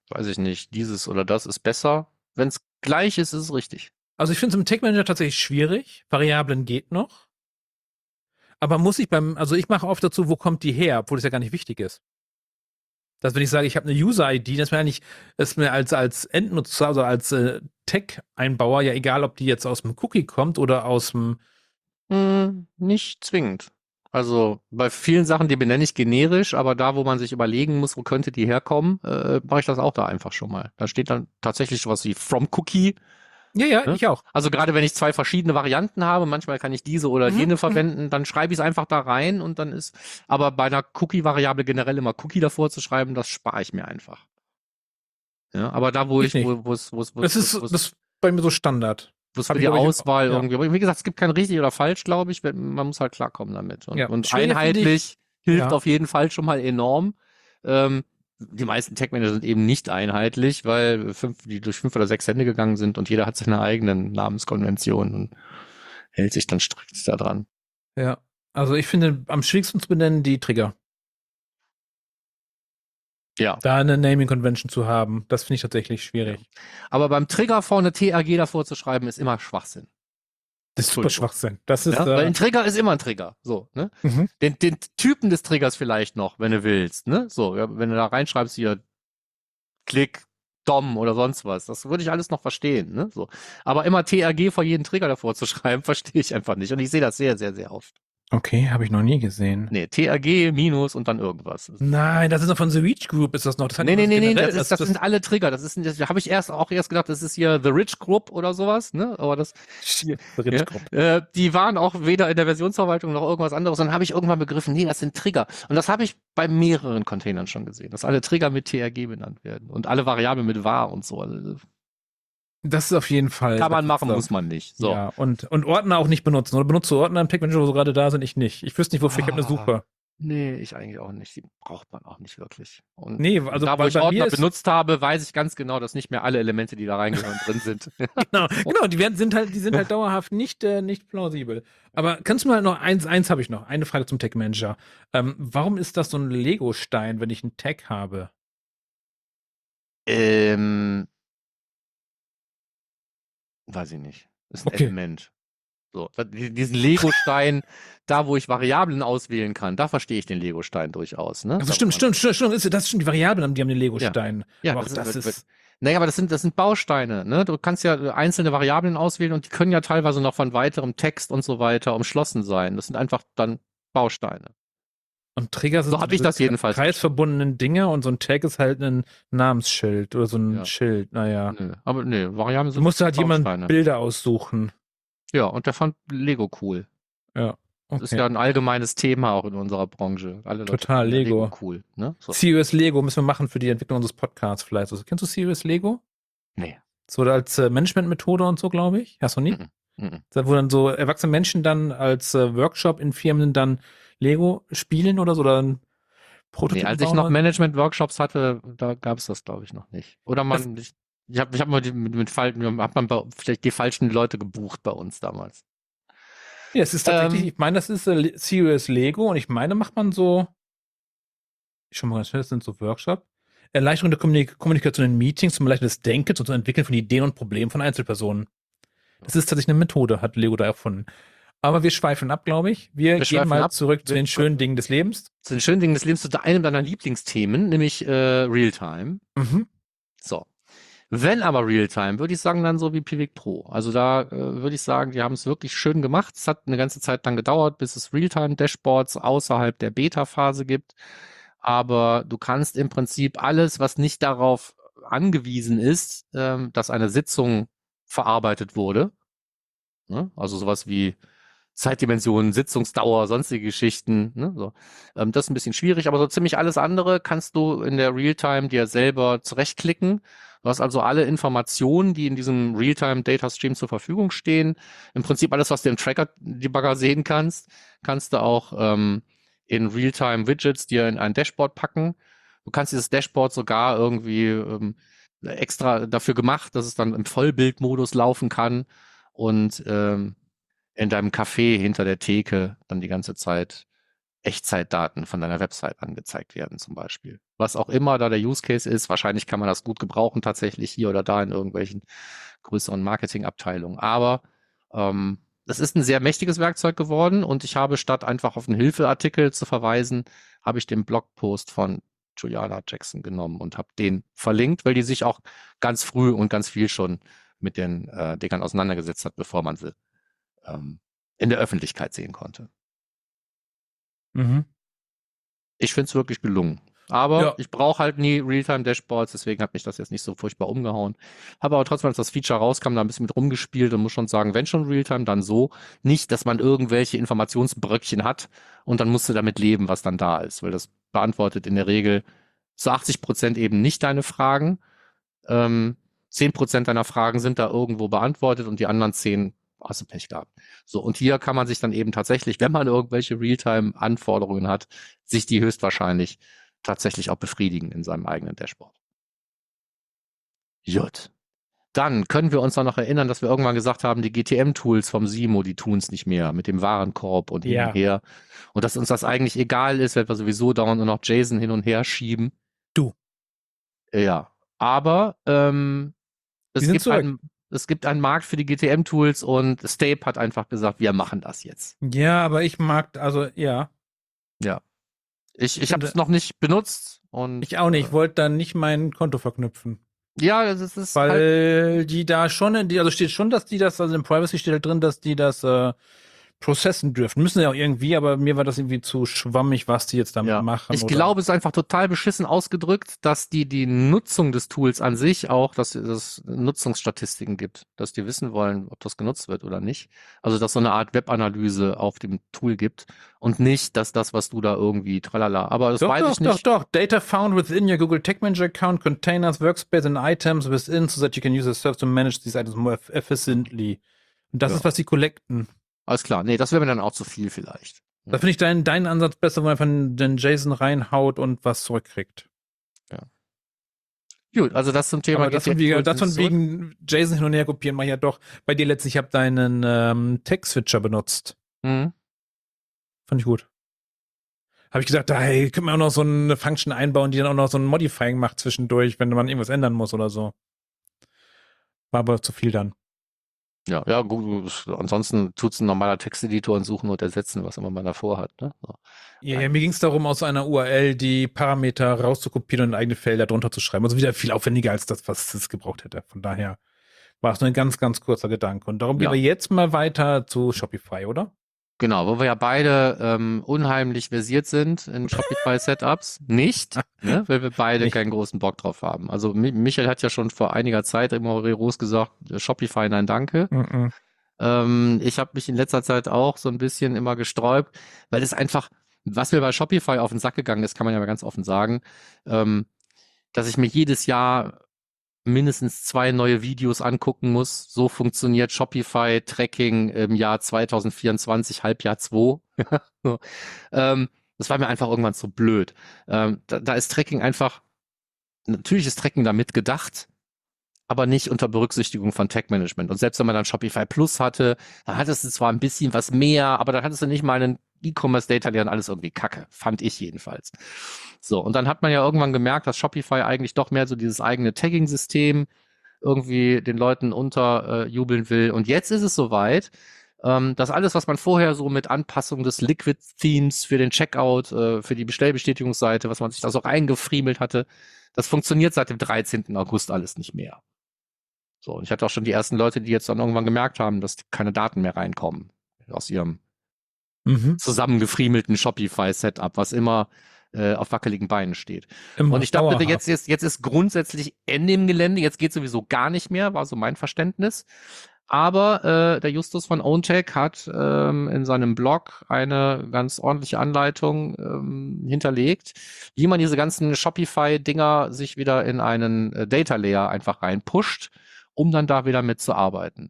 weiß ich nicht, dieses oder das ist besser. Wenn es gleich ist, ist es richtig. Also ich finde es im Tag Manager tatsächlich schwierig. Variablen geht noch. Aber muss ich beim, also ich mache oft dazu, wo kommt die her, obwohl es ja gar nicht wichtig ist. Dass wenn ich sage, ich habe eine User-I D, das ist mir eigentlich, ist mir als, als Endnutzer, also als äh, Tech-Einbauer ja egal, ob die jetzt aus dem Cookie kommt oder aus dem. Hm, nicht zwingend. Also bei vielen Sachen, die benenne ich generisch, aber da, wo man sich überlegen muss, wo könnte die herkommen, äh, mache ich das auch da einfach schon mal. Da steht dann tatsächlich sowas wie from Cookie. Ja, ja, Ne? ich auch. Also gerade wenn ich zwei verschiedene Varianten habe, manchmal kann ich diese oder Mhm, jene mhm. verwenden, dann schreibe ich es einfach da rein und dann ist, aber bei einer Cookie-Variable generell immer Cookie davor zu schreiben, das spare ich mir einfach. Ja, aber da, wo Ich ich, nicht. wo, wo es, wo es, wo Das es, ist, wo es, das ist bei mir so Standard. wo es Hab für ich, die glaub ich, Auswahl ja. irgendwie, aber wie gesagt, es gibt kein richtig oder falsch, glaube ich, wenn- man muss halt klarkommen damit. Und, Ja. und Schwer finde einheitlich ich- hilft ja. auf jeden Fall schon mal enorm. Ähm, die meisten Tech-Manager sind eben nicht einheitlich, weil fünf, die durch fünf oder sechs Hände gegangen sind und jeder hat seine eigenen Namenskonventionen und hält sich dann strikt daran. Ja. Also ich finde am schwierigsten zu benennen die Trigger. Ja. Da eine Naming Convention zu haben, das finde ich tatsächlich schwierig. Aber beim Trigger vorne T R G davor zu schreiben, ist immer Schwachsinn. Das ist super Entschuldigung. Schwachsinn. Das ist, Ja? äh, Weil ein Trigger ist immer ein Trigger. So, ne? mhm. Den, den Typen des Triggers vielleicht noch, wenn du willst, ne? So, ja, wenn du da reinschreibst hier Klick, Dom oder sonst was, das würde ich alles noch verstehen, ne? So. Aber immer T R G vor jedem Trigger davor zu schreiben, verstehe ich einfach nicht. Und ich sehe das sehr, sehr, sehr oft. Okay, habe ich noch nie gesehen. Nee, T R G minus und dann irgendwas. Nein, das ist noch von The Reach Group, ist das noch. Das hat Nee, nee, nee, nee, generell- das, ist, das, sind alle Trigger. Das ist, das habe ich erst auch erst gedacht, das ist hier The Rich Group oder sowas, ne? Aber das, The Reach ja, Group. äh, die waren auch weder in der Versionsverwaltung noch irgendwas anderes. Dann habe ich irgendwann begriffen, nee, das sind Trigger. Und das habe ich bei mehreren Containern schon gesehen, dass alle Trigger mit T R G benannt werden und alle Variablen mit var und so. Also, Das ist auf jeden Fall. kann man das machen, ist, muss man nicht. So. Ja, und, und Ordner auch nicht benutzen. Oder benutzt du Ordner im Tag Manager, wo so gerade da sind? Ich nicht. Ich wüsste nicht, wofür. Ich habe eine Ah. Suche. Nee, ich eigentlich auch nicht. Die braucht man auch nicht wirklich. Und Nee, also da, wo bei- ich bei mir Ordner ist- benutzt habe, weiß ich ganz genau, dass nicht mehr alle Elemente, die da reingehören, drin sind. Genau, genau, die werden, sind halt, die sind halt dauerhaft nicht, äh, nicht plausibel. Aber kannst du mal noch eins, eins habe ich noch, eine Frage zum Tag Manager. Ähm, warum ist das so ein Lego-Stein, wenn ich einen Tag habe? ähm, weiß ich nicht. Ist ein Okay. Element. So, da- die- diesen Lego-Stein, da wo ich Variablen auswählen kann, da verstehe ich den Lego-Stein durchaus. Ne? Also Da, stimmt, wo man- stimmt, stimmt, stimmt, ist, das sind die Variablen, die haben den Lego-Stein. Ja, aber auch das das, ist- ist, Naja, aber das sind, das sind Bausteine, ne? Du kannst ja einzelne Variablen auswählen und die können ja teilweise noch von weiterem Text und so weiter umschlossen sein. Das sind einfach dann Bausteine. und Trigger sind So hab ich diese das jedenfalls kreisverbundenen Dinge und so ein Tag ist halt ein Namensschild oder so ein Ja. Schild, naja. Nö, aber nee, Variablen Du sind musst halt jemand Bausteine. Bilder aussuchen. Ja, und der fand Lego cool. Ja. Das ist Okay. ja ein allgemeines Thema auch in unserer Branche. Alle Leute Total, finden ja Lego. cool, ne? So. Serious Lego müssen wir machen für die Entwicklung unseres Podcasts vielleicht. Also, kennst du Serious Lego? Nee. So als äh, Managementmethode und so, glaube ich. Hast du nie? Mhm. Mhm. Da, wo dann so erwachsene Menschen dann als äh, Workshop in Firmen dann Lego spielen oder so oder ein Prototyp Nee, als ich bauen noch oder- Management-Workshops hatte, da gab es das, glaube ich, noch nicht. Oder man, ich, ich habe ich hab mal die, mit, mit falschen, hat man bei- vielleicht die falschen Leute gebucht bei uns damals. Ja, es ist tatsächlich, Ähm, ich meine, das ist äh, Le- Serious Lego und ich meine, macht man so, ich schau mal ganz schnell, das sind so Workshop. Erleichterung der Kommunik Kommunikation in Meetings zum Erleichtern des Denkens und zum Entwickeln von Ideen und Problemen von Einzelpersonen. Das ist tatsächlich eine Methode, hat Lego da erfunden. Aber wir schweifen ab, glaube ich. Wir, Wir gehen schweifen mal ab. zurück zu Wir- den schönen Dingen des Lebens. Zu den schönen Dingen des Lebens, zu einem deiner Lieblingsthemen, nämlich äh, Realtime. Mhm. So. Wenn aber Realtime, würde ich sagen, dann so wie Pivik Pro. Also da äh, würde ich sagen, die haben es wirklich schön gemacht. Es hat eine ganze Zeit lang gedauert, bis es Realtime-Dashboards außerhalb der Beta-Phase gibt. Aber du kannst im Prinzip alles, was nicht darauf angewiesen ist, ähm, dass eine Sitzung verarbeitet wurde, ne? Also sowas wie Zeitdimensionen, Sitzungsdauer, sonstige Geschichten, ne? So. Ähm, das ist ein bisschen schwierig, aber so ziemlich alles andere kannst du in der Realtime dir selber zurechtklicken. Du hast also alle Informationen, die in diesem Realtime Data Stream zur Verfügung stehen. Im Prinzip alles, was du im Tracker-Debugger sehen kannst, kannst du auch ähm, in Realtime Widgets dir in ein Dashboard packen. Du kannst dieses Dashboard sogar irgendwie ähm, extra dafür gemacht, dass es dann im Vollbildmodus laufen kann und ähm, in deinem Café hinter der Theke dann die ganze Zeit Echtzeitdaten von deiner Website angezeigt werden zum Beispiel. Was auch immer da der Use Case ist, wahrscheinlich kann man das gut gebrauchen tatsächlich hier oder da in irgendwelchen größeren Marketingabteilungen. Aber ähm, das ist ein sehr mächtiges Werkzeug geworden und ich habe statt einfach auf einen Hilfeartikel zu verweisen, habe ich den Blogpost von Juliana Jackson genommen und habe den verlinkt, weil die sich auch ganz früh und ganz viel schon mit den äh, Dingern auseinandergesetzt hat, bevor man sie ähm, in der Öffentlichkeit sehen konnte. Mhm. Ich finde es wirklich gelungen. Aber Ja. ich brauche halt nie Realtime-Dashboards, deswegen hat mich das jetzt nicht so furchtbar umgehauen. Habe aber trotzdem, als das Feature rauskam, da ein bisschen mit rumgespielt und muss schon sagen, wenn schon Realtime, dann so. Nicht, dass man irgendwelche Informationsbröckchen hat und dann musst du damit leben, was dann da ist, weil das beantwortet in der Regel zu achtzig Prozent eben nicht deine Fragen. Ähm, zehn Prozent deiner Fragen sind da irgendwo beantwortet und die anderen zehn hast du Pech gehabt. So, und hier kann man sich dann eben tatsächlich, wenn man irgendwelche Realtime-Anforderungen hat, sich die höchstwahrscheinlich tatsächlich auch befriedigen in seinem eigenen Dashboard. Gut. Dann können wir uns noch erinnern, dass wir irgendwann gesagt haben, die G T M-Tools vom Simo, die tun es nicht mehr mit dem Warenkorb und hin Ja. und her. Und dass uns das eigentlich egal ist, weil wir sowieso dauernd nur noch JSON hin und her schieben. Du. Ja. Aber ähm, Die es sind gibt zurück. einen, es gibt einen Markt für die G T M-Tools und Stape hat einfach gesagt, wir machen das jetzt. Ja, aber ich mag, also ja. Ja. Ich, ich habe finde- es noch nicht benutzt. Und, Ich auch nicht. Ich Äh, wollte dann nicht mein Konto verknüpfen. ja, das ist Weil halt, die da schon, in die, also steht schon, dass die das, also in Privacy steht halt drin, dass die das äh, processen dürfen. Müssen ja auch irgendwie, aber mir war das irgendwie zu schwammig, was die jetzt damit ja. machen. Ich oder- glaube, es ist einfach total beschissen ausgedrückt, dass die die Nutzung des Tools an sich auch, dass es Nutzungsstatistiken gibt, dass die wissen wollen, ob das genutzt wird oder nicht. Also, dass so eine Art Webanalyse auf dem Tool gibt und nicht, dass das, was du da irgendwie tralala. Aber das Doch, weiß doch, ich doch, nicht. doch. Data found within your Google Tag Manager account, containers, workspace and items within, so that you can use the service to manage these items more eff- efficiently. Und das Ja. ist, was sie collecten. Alles klar. Nee, das wäre mir dann auch zu viel vielleicht. Da finde ich deinen, deinen Ansatz besser, wo man einfach den JSON reinhaut und was zurückkriegt. Gut, also das zum Thema Aber das von, G T M wegen, das von zurück. wegen JSON hin und her kopieren, mach ich ja doch. Bei dir letztlich, ich habe deinen ähm, Text-Switcher benutzt. Mhm. Fand ich gut. Habe ich gesagt, hey, können wir auch noch so eine Function einbauen, die dann auch noch so ein Modifying macht zwischendurch, wenn man irgendwas ändern muss oder so. War aber zu viel dann. Ja, ja, gut. Ansonsten tut's ein normaler Texteditor und suchen und ersetzen, was immer man davor hat. Ne? So. Ja, ja, mir ging es darum, aus einer U R L die Parameter rauszukopieren und in eigene Felder drunter zu schreiben. Also wieder viel aufwendiger als das, was es gebraucht hätte. Von daher war es nur ein ganz, ganz kurzer Gedanke. Und darum Ja. gehen wir jetzt mal weiter zu Shopify, oder? Genau, wo wir ja beide ähm, unheimlich versiert sind in Shopify-Setups. Nicht, ne, weil wir beide Nicht. keinen großen Bock drauf haben. Also Mi- Michael hat ja schon vor einiger Zeit immer rigoros gesagt, Shopify, nein, danke. Mhm. Ähm, ich habe mich in letzter Zeit auch so ein bisschen immer gesträubt, weil es einfach, was mir bei Shopify auf den Sack gegangen ist, kann man ja mal ganz offen sagen, ähm, dass ich mir jedes Jahr mindestens zwei neue Videos angucken muss. So funktioniert Shopify-Tracking im Jahr zwanzig vierundzwanzig, Halbjahr zwei. so. ähm, das war mir einfach irgendwann zu blöd. Ähm, da, da ist Tracking einfach, natürlich ist Tracking damit gedacht, aber nicht unter Berücksichtigung von Tag-Management. Und selbst wenn man dann Shopify Plus hatte, dann hattest du zwar ein bisschen was mehr, aber dann hattest du nicht mal einen E-Commerce-Data, und alles irgendwie kacke. Fand ich jedenfalls. So, und dann hat man ja irgendwann gemerkt, dass Shopify eigentlich doch mehr so dieses eigene Tagging-System irgendwie den Leuten unterjubeln will. Und jetzt ist es soweit, ähm, dass alles, was man vorher so mit Anpassung des Liquid-Themes für den Checkout, äh, für die Bestellbestätigungsseite, was man sich da so reingefriemelt hatte, das funktioniert seit dem dreizehnten August alles nicht mehr. So, und ich hatte auch schon die ersten Leute, die jetzt dann irgendwann gemerkt haben, dass keine Daten mehr reinkommen aus ihrem Mhm. zusammengefriemelten Shopify-Setup, was immer äh, auf wackeligen Beinen steht. Immer Und ich dachte, dauerhaft. jetzt, jetzt, jetzt ist grundsätzlich Ende im Gelände, jetzt geht sowieso gar nicht mehr, war so mein Verständnis. Aber äh, der Justus von OwnTech hat ähm, in seinem Blog eine ganz ordentliche Anleitung ähm, hinterlegt, wie man diese ganzen Shopify-Dinger sich wieder in einen äh, Data Layer einfach reinpusht, um dann da wieder mitzuarbeiten.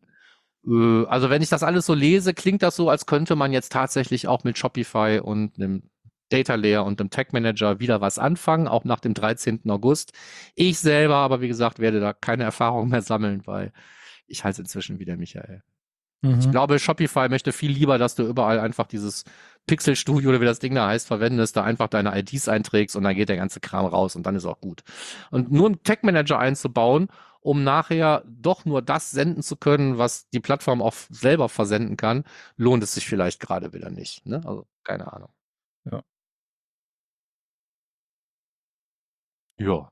Äh, also wenn ich das alles so lese, klingt das so, als könnte man jetzt tatsächlich auch mit Shopify und einem Data Layer und einem Tag Manager wieder was anfangen, auch nach dem dreizehnten August. Ich selber aber, wie gesagt, werde da keine Erfahrung mehr sammeln, weil ich halte es inzwischen wieder Michael. Mhm. Ich glaube, Shopify möchte viel lieber, dass du überall einfach dieses Pixel Studio oder wie das Ding da heißt, verwendest, da einfach deine I Ds einträgst und dann geht der ganze Kram raus und dann ist auch gut. Und nur einen Tag Manager einzubauen, um nachher doch nur das senden zu können, was die Plattform auch selber versenden kann, lohnt es sich vielleicht gerade wieder nicht. Ne? Also keine Ahnung. Ja. Ja.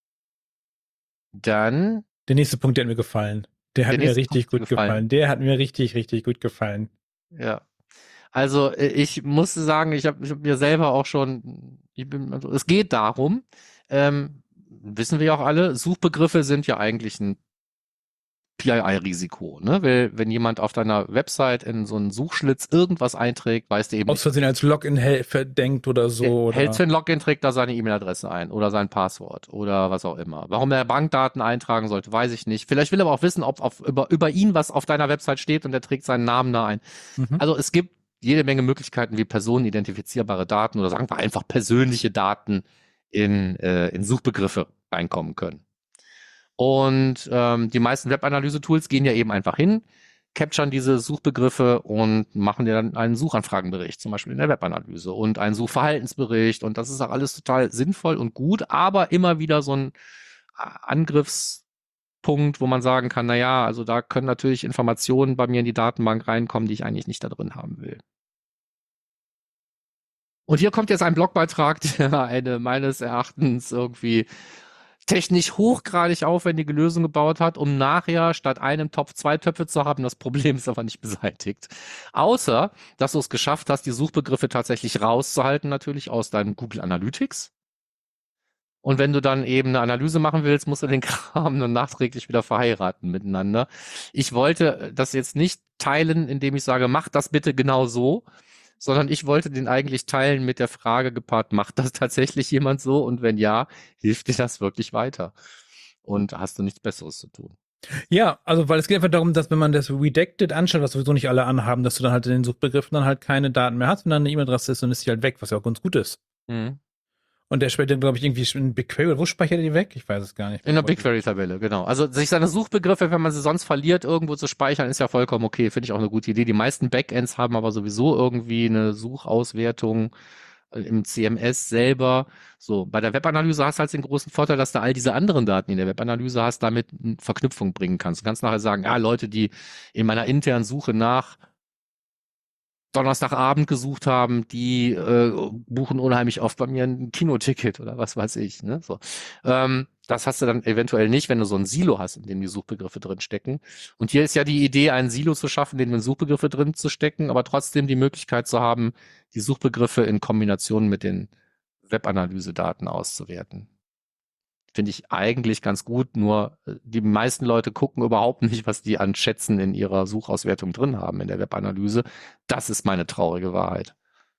Dann Der nächste Punkt, der hat mir gefallen. Der hat Der mir nächste richtig Punkt gut gefallen. gefallen. Der hat mir richtig, richtig gut gefallen. Ja. Also äh, ich muss sagen, ich habe ich hab mir selber auch schon, ich bin, also, es geht darum, ähm, wissen wir ja auch alle, Suchbegriffe sind ja eigentlich ein P I I-Risiko, ne? Weil wenn jemand auf deiner Website in so einen Suchschlitz irgendwas einträgt, weißt du eben Aus nicht, Versehen als Login hel- verdenkt oder so. er Oder? hält für ein Login, trägt da seine E-Mail-Adresse ein oder sein Passwort oder was auch immer. Warum er Bankdaten eintragen sollte, weiß ich nicht. Vielleicht will er aber auch wissen, ob auf, über, über ihn was auf deiner Website steht und er trägt seinen Namen da ein. Mhm. Also es gibt jede Menge Möglichkeiten, wie personenidentifizierbare Daten oder sagen wir einfach persönliche Daten in, äh, in Suchbegriffe reinkommen können. Und ähm, die meisten Webanalyse-Tools gehen ja eben einfach hin, capturen diese Suchbegriffe und machen dir dann einen Suchanfragenbericht, zum Beispiel in der Webanalyse und einen Suchverhaltensbericht. Und das ist auch alles total sinnvoll und gut, aber immer wieder so ein Angriffspunkt, wo man sagen kann, na ja, also da können natürlich Informationen bei mir in die Datenbank reinkommen, die ich eigentlich nicht da drin haben will. Und hier kommt jetzt ein Blogbeitrag, der eine meines Erachtens irgendwie technisch hochgradig aufwendige Lösung gebaut hat, um nachher statt einem Topf zwei Töpfe zu haben. Das Problem ist aber nicht beseitigt. Außer, dass du es geschafft hast, die Suchbegriffe tatsächlich rauszuhalten, natürlich aus deinem Google Analytics. Und wenn du dann eben eine Analyse machen willst, musst du den Kram dann nachträglich wieder verheiraten miteinander. Ich wollte das jetzt nicht teilen, indem ich sage, mach das bitte genau so, sondern ich wollte den eigentlich teilen mit der Frage gepaart, macht das tatsächlich jemand so? Und wenn ja, hilft dir das wirklich weiter? Und hast du nichts Besseres zu tun? Ja, also weil es geht einfach darum, dass wenn man das Redacted anschaut, was sowieso nicht alle anhaben, dass du dann halt in den Suchbegriffen dann halt keine Daten mehr hast, wenn dann eine E-Mail-Adresse ist und ist die halt weg, was ja auch ganz gut ist. Mhm. Und der speichert dann, glaube ich, irgendwie in BigQuery. Wo speichert er die weg? Ich weiß es gar nicht. In der BigQuery-Tabelle, genau. Also sich seine Suchbegriffe, wenn man sie sonst verliert, irgendwo zu speichern, ist ja vollkommen okay. Finde ich auch eine gute Idee. Die meisten Backends haben aber sowieso irgendwie eine Suchauswertung im C M S selber. So, bei der Webanalyse hast du halt den großen Vorteil, dass du all diese anderen Daten, die in der Webanalyse hast, damit in Verknüpfung bringen kannst. Du kannst nachher sagen, ja, Leute, die in meiner internen Suche nach Donnerstagabend gesucht haben, die äh, buchen unheimlich oft bei mir ein Kinoticket oder was weiß ich. Ne? So. Ähm, das hast du dann eventuell nicht, wenn du so ein Silo hast, in dem die Suchbegriffe drin stecken. Und hier ist ja die Idee, ein Silo zu schaffen, in dem Suchbegriffe drin zu stecken, aber trotzdem die Möglichkeit zu haben, die Suchbegriffe in Kombination mit den Webanalyse-Daten auszuwerten. Finde ich eigentlich ganz gut, nur die meisten Leute gucken überhaupt nicht, was die an Schätzen in ihrer Suchauswertung drin haben in der Webanalyse. Das ist meine traurige Wahrheit.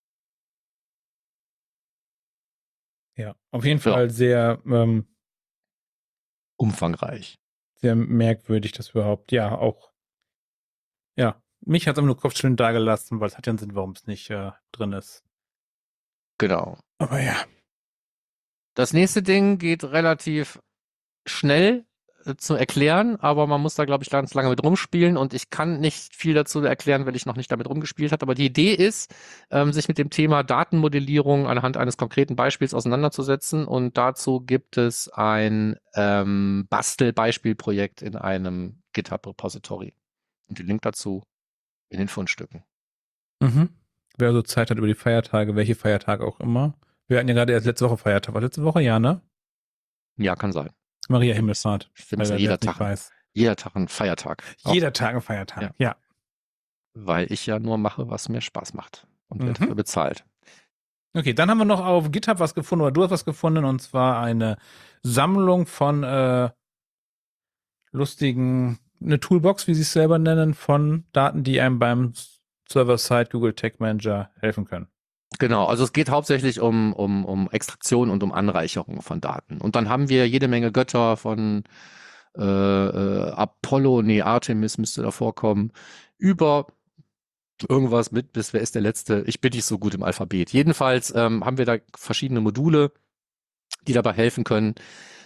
Ja, auf jeden Ja. Fall sehr, ähm, Umfangreich. sehr merkwürdig, das überhaupt, ja, auch, ja, mich hat es immer nur Kopfschütteln dagelassen, weil es hat ja einen Sinn, warum es nicht äh, drin ist. Genau. Aber ja. Das nächste Ding geht relativ schnell äh, zu erklären, aber man muss da, glaube ich, ganz lange mit rumspielen und ich kann nicht viel dazu erklären, weil ich noch nicht damit rumgespielt habe. Aber die Idee ist, ähm, sich mit dem Thema Datenmodellierung anhand eines konkreten Beispiels auseinanderzusetzen und dazu gibt es ein ähm, Bastel-Beispielprojekt in einem GitHub-Repository. Und den Link dazu in den Fundstücken. Mhm. Wer also Zeit hat über die Feiertage, welche Feiertage auch immer. Wir hatten ja gerade erst letzte Woche Feiertag. War letzte Woche, ja, ne? Ja, kann sein. Maria Himmelfahrt. Ich finde, es ist ja wer jeder es nicht Tag, weiß. jeder Tag ein Feiertag. Auch, Jeder Tag ein Feiertag, ja. weil ich ja nur mache, was mir Spaß macht und werde Mhm. dafür bezahlt. Okay, dann haben wir noch auf GitHub was gefunden, oder du hast was gefunden, und zwar eine Sammlung von äh, lustigen, eine Toolbox, wie sie es selber nennen, von Daten, die einem beim Server-Side Google Tag Manager helfen können. Genau, also es geht hauptsächlich um, um, um Extraktion und um Anreicherung von Daten. Und dann haben wir jede Menge Götter von äh, äh, Apollo, nee, Artemis müsste da vorkommen, über irgendwas mit, bis wer ist der Letzte? Ich bin nicht so gut im Alphabet. Jedenfalls ähm, haben wir da verschiedene Module, die dabei helfen können,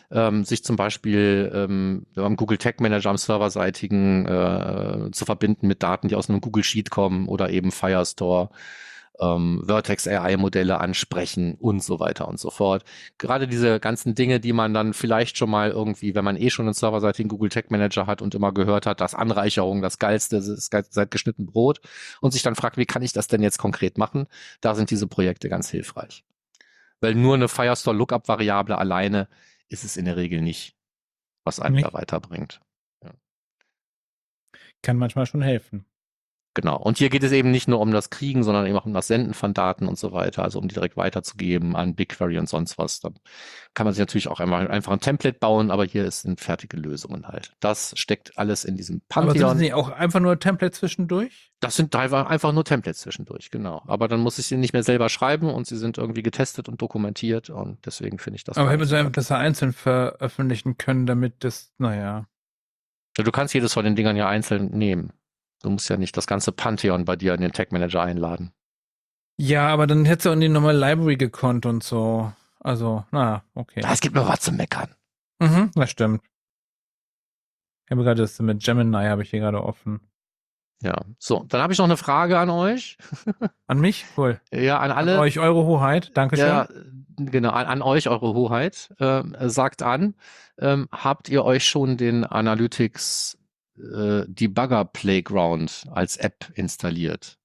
ähm, sich zum Beispiel ähm, am Google Tag Manager am serverseitigen äh, zu verbinden mit Daten, die aus einem Google Sheet kommen oder eben Firestore, ähm, Vertex A I-Modelle ansprechen und so weiter und so fort. Gerade diese ganzen Dinge, die man dann vielleicht schon mal irgendwie, wenn man eh schon einen serverseitigen Google Tag Manager hat und immer gehört hat, dass Anreicherung das Geilste ist seit geschnitten Brot und sich dann fragt, wie kann ich das denn jetzt konkret machen? Da sind diese Projekte ganz hilfreich. Weil nur eine Firestore Lookup-Variable alleine ist es in der Regel nicht, was einem Nicht. da weiterbringt. Ja. Kann manchmal schon helfen. Genau. Und hier geht es eben nicht nur um das Kriegen, sondern eben auch um das Senden von Daten und so weiter, also um die direkt weiterzugeben an BigQuery und sonst was. Da kann man sich natürlich auch einmal einfach ein Template bauen, aber hier sind fertige Lösungen halt. Das steckt alles in diesem Aber sind das Pantheon. nicht auch einfach nur Templates zwischendurch? Das sind einfach einfach nur Templates zwischendurch, genau. Aber dann muss ich sie nicht mehr selber schreiben und sie sind irgendwie getestet und dokumentiert und deswegen finde ich das. Aber gar hätte man nicht sie so einfach besser einzeln veröffentlichen können, damit das, naja. Ja, du kannst jedes von den Dingern ja einzeln nehmen. Du musst ja nicht das ganze Pantheon bei dir in den Tag Manager einladen. Ja, aber dann hättest du auch in die normale Library gekonnt und so. Also, na, okay. Es gibt mir was zu meckern. Mhm, das stimmt. Ich habe gerade das mit Gemini, habe ich hier gerade offen. Ja, so, dann habe ich noch eine Frage an euch. An mich? Cool. Ja, an alle. An euch, eure Hoheit. Dankeschön. Ja, genau, an, an euch, eure Hoheit. Ähm, sagt an, ähm, habt ihr euch schon den Analytics äh, Debugger Playground als App installiert?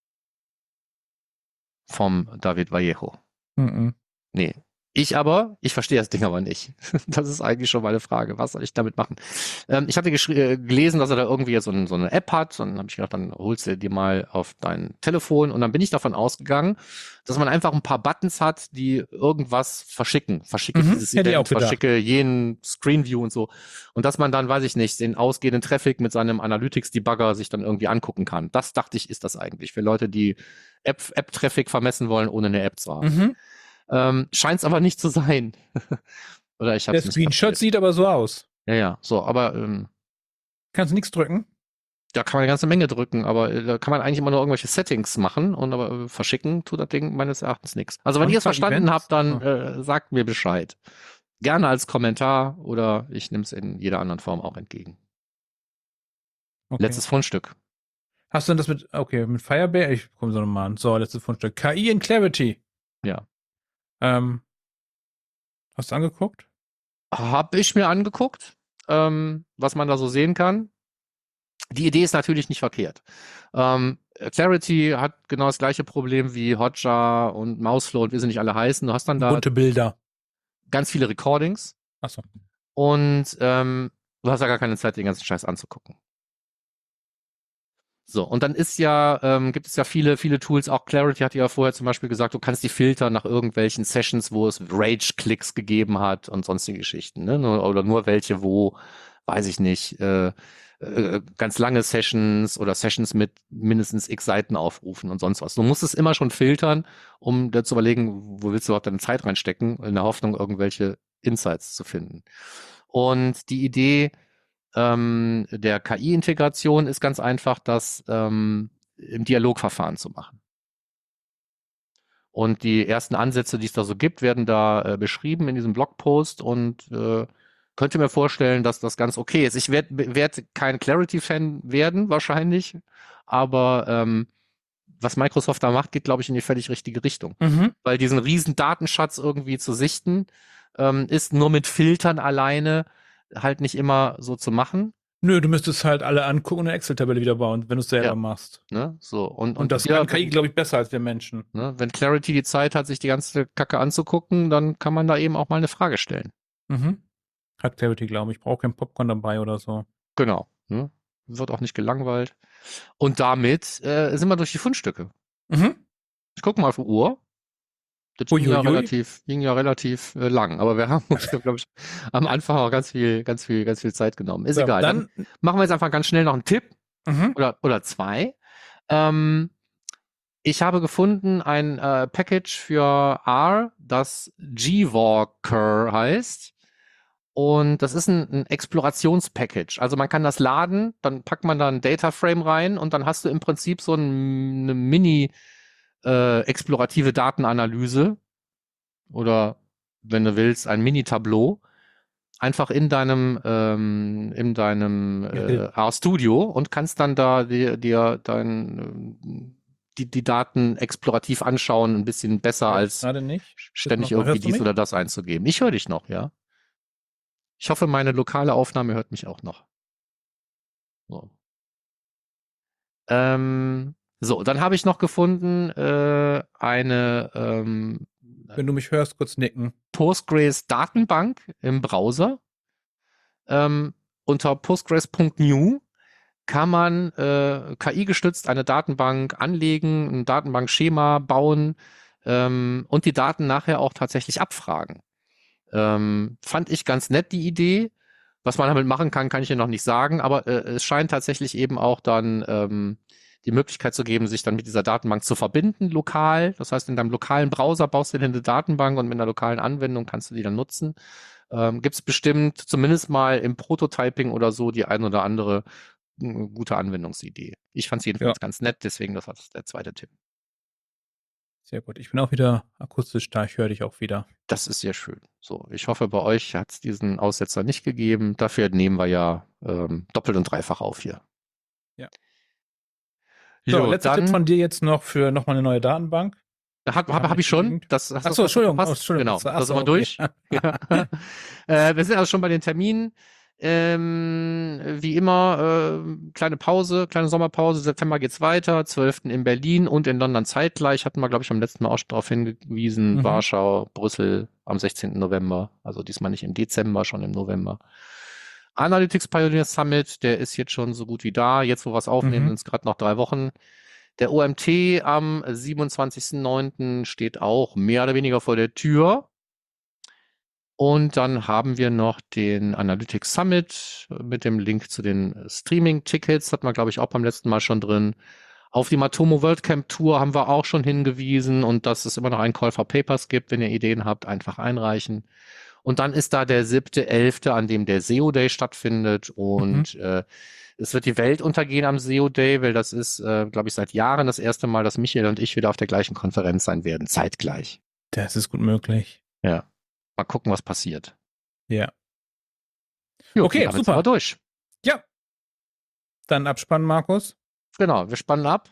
Vom David Vallejo. Mhm. Nee. Ich aber, ich verstehe das Ding aber nicht. Das ist eigentlich schon meine Frage. Was soll ich damit machen? Ähm, ich hatte äh, gelesen, dass er da irgendwie jetzt so, ein, so eine App hat und dann habe ich gedacht, dann holst du dir mal auf dein Telefon und dann bin ich davon ausgegangen, dass man einfach ein paar Buttons hat, die irgendwas verschicken. Verschicke Mhm, dieses hätte ich Event, auch gedacht. verschicke jenen Screenview und so. Und dass man dann, weiß ich nicht, den ausgehenden Traffic mit seinem Analytics-Debugger sich dann irgendwie angucken kann. Das dachte ich, ist das eigentlich für Leute, die App, App-Traffic vermessen wollen, ohne eine App zu haben. Mhm. Ähm, Scheint es aber nicht zu sein. Oder ich habe Der es nicht Screenshot kapiert. sieht aber so aus. Ja, ja, so, aber ähm, Kannst du nichts drücken? da kann man eine ganze Menge drücken, aber äh, da kann man eigentlich immer nur irgendwelche Settings machen und aber äh, verschicken tut das Ding meines Erachtens nichts. Also wenn Und ihr es bei verstanden Events? habt, dann Oh. äh, sagt mir Bescheid. Gerne als Kommentar oder ich nehme es in jeder anderen Form auch entgegen. Okay. Letztes Fundstück. Hast du denn das mit, okay, mit Firebase? Ich komme so nochmal an. So, letztes Fundstück. K I in Clarity. Ja. Ähm, hast du angeguckt? Hab ich mir angeguckt, ähm, was man da so sehen kann. Die Idee ist natürlich nicht verkehrt. Ähm, Clarity hat genau das gleiche Problem wie Hotjar und Mouseflow und wie sie nicht alle heißen. Du hast dann da Bunte Bilder. ganz viele Recordings Achso. und ähm, du hast ja gar keine Zeit, den ganzen Scheiß anzugucken. So, und dann ist ja, ähm, gibt es ja viele, viele Tools, auch Clarity hat ja vorher zum Beispiel gesagt, du kannst die filtern nach irgendwelchen Sessions, wo es Rage-Klicks gegeben hat und sonstige Geschichten, ne? Nur, oder nur welche, wo, weiß ich nicht, äh, äh, ganz lange Sessions oder Sessions mit mindestens x Seiten aufrufen und sonst was. Du musst es immer schon filtern, um da zu überlegen, wo willst du überhaupt deine Zeit reinstecken, in der Hoffnung, irgendwelche Insights zu finden. Und die Idee, Ähm, der K I-Integration ist ganz einfach, das ähm, im Dialogverfahren zu machen. Und die ersten Ansätze, die es da so gibt, werden da äh, beschrieben in diesem Blogpost und äh, könnte mir vorstellen, dass das ganz okay ist. Ich werde werd kein Clarity-Fan werden, wahrscheinlich, aber ähm, was Microsoft da macht, geht, glaube ich, in die völlig richtige Richtung. Mhm. Weil diesen riesen Datenschatz irgendwie zu sichten, ähm, ist nur mit Filtern alleine halt nicht immer so zu machen. Nö, du müsstest halt alle angucken und eine Excel-Tabelle wieder bauen, wenn du es selber Ja. machst. Ne? So, und, Und, und das wir, kann K I, glaube ich, besser als wir Menschen. ne, wenn Clarity die Zeit hat, sich die ganze Kacke anzugucken, dann kann man da eben auch mal eine Frage stellen. Mhm. Hat Clarity, glaube ich. Braucht kein Popcorn dabei oder so. Genau. Ne? Wird auch nicht gelangweilt. Und damit äh, sind wir durch die Fundstücke. Mhm. Ich gucke mal auf die Uhr. Das ging ja Uiuiui. relativ, ging ja relativ äh, lang, aber wir haben uns, glaube ich, am Anfang auch ganz viel, ganz viel, ganz viel Zeit genommen. Ist So, egal. Dann, Dann, machen wir jetzt einfach ganz schnell noch einen Tipp mhm. oder, oder zwei. Ähm, ich habe gefunden ein äh, Package für R, das Gwalker heißt. Und das ist ein, ein Explorationspackage. Also man kann das laden, dann packt man da ein Dataframe rein und dann hast du im Prinzip so ein, eine Mini- Äh, explorative Datenanalyse oder wenn du willst, ein Mini-Tableau, einfach in deinem ähm, in deinem äh, RStudio und kannst dann da dir, dir dein ähm, die, die Daten explorativ anschauen, ein bisschen besser als Gerade nicht. ständig noch mal. irgendwie Hörst du dies mich? oder das einzugeben. Ich höre dich noch, ja. Ich hoffe, meine lokale Aufnahme hört mich auch noch. So, ähm, so dann habe ich noch gefunden äh, eine ähm, Wenn du mich hörst, kurz nicken. Postgres-Datenbank im Browser. Ähm, unter postgres punkt new kann man äh, K I-gestützt eine Datenbank anlegen, ein Datenbankschema bauen ähm, und die Daten nachher auch tatsächlich abfragen. Ähm, fand ich ganz nett, die Idee. Was man damit machen kann, kann ich dir noch nicht sagen, aber äh, es scheint tatsächlich eben auch dann ähm, die Möglichkeit zu geben, sich dann mit dieser Datenbank zu verbinden, lokal. Das heißt, in deinem lokalen Browser baust du dir eine Datenbank und mit einer lokalen Anwendung kannst du die dann nutzen. Ähm, Gibt es bestimmt zumindest mal im Prototyping oder so die ein oder andere äh, gute Anwendungsidee. Ich fand es jedenfalls Ja. ganz nett, deswegen das war das der zweite Tipp. Sehr gut. Ich bin auch wieder akustisch da. Ich höre dich auch wieder. Das ist sehr schön. So, ich hoffe, bei euch hat es diesen Aussetzer nicht gegeben. Dafür nehmen wir ja ähm, doppelt und dreifach auf hier. Ja. So, Jo, letzter dann Tipp von dir jetzt noch für nochmal eine neue Datenbank. habe Hab hab, hab nicht ich schon. genügend. Das, das, Ach so, das Entschuldigung. passt. Oh, Entschuldigung. Genau, Ach da so, sind wir okay. durch. Ja. äh, wir sind also schon bei den Terminen. Ähm, wie immer, äh, kleine Pause, kleine Sommerpause. September geht's weiter. zwölften in Berlin und in London zeitgleich. Hatten wir, glaube ich, beim letzten Mal auch schon darauf hingewiesen. Mhm. Warschau, Brüssel am sechzehnten November. Also diesmal nicht im Dezember, schon im November. Analytics Pioneer Summit, der ist jetzt schon so gut wie da. Jetzt, wo wir es aufnehmen, Mhm. sind es gerade noch drei Wochen. Der O M T am siebenundzwanzigsten neunten steht auch mehr oder weniger vor der Tür. Und dann haben wir noch den Analytics Summit mit dem Link zu den Streaming-Tickets. Hatten wir, glaube ich, auch beim letzten Mal schon drin. Auf die Matomo WorldCamp Tour haben wir auch schon hingewiesen und dass es immer noch einen Call for Papers gibt. Wenn ihr Ideen habt, einfach einreichen. Und dann ist da der siebte elfte, an dem der S E O Day stattfindet. Und mhm. äh, es wird die Welt untergehen am S E O Day, weil das ist, äh, glaube ich, seit Jahren das erste Mal, dass Michael und ich wieder auf der gleichen Konferenz sein werden, zeitgleich. Das ist gut möglich. Ja. Mal gucken, was passiert. Ja. Jo, okay, damit super. Sind wir durch. Ja. Dann abspannen, Markus. Genau, wir spannen ab.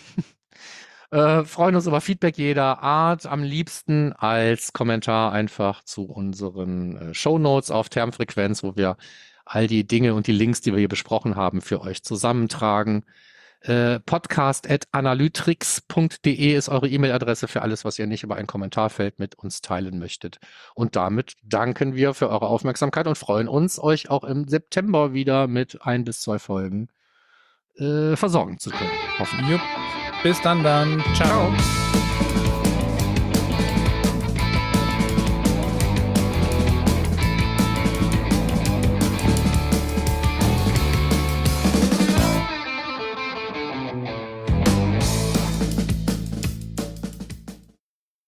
äh, freuen uns über Feedback jeder Art. Am liebsten als Kommentar einfach zu unseren äh, Shownotes auf Termfrequenz, wo wir all die Dinge und die Links, die wir hier besprochen haben, für euch zusammentragen. Äh, podcast at analytrix punkt de ist eure E-Mail-Adresse für alles, was ihr nicht über ein Kommentarfeld mit uns teilen möchtet. Und damit danken wir für eure Aufmerksamkeit und freuen uns, euch auch im September wieder mit ein bis zwei Folgen äh, versorgen zu können. Hoffentlich. Jupp. Bis dann dann. Ciao. Ciao.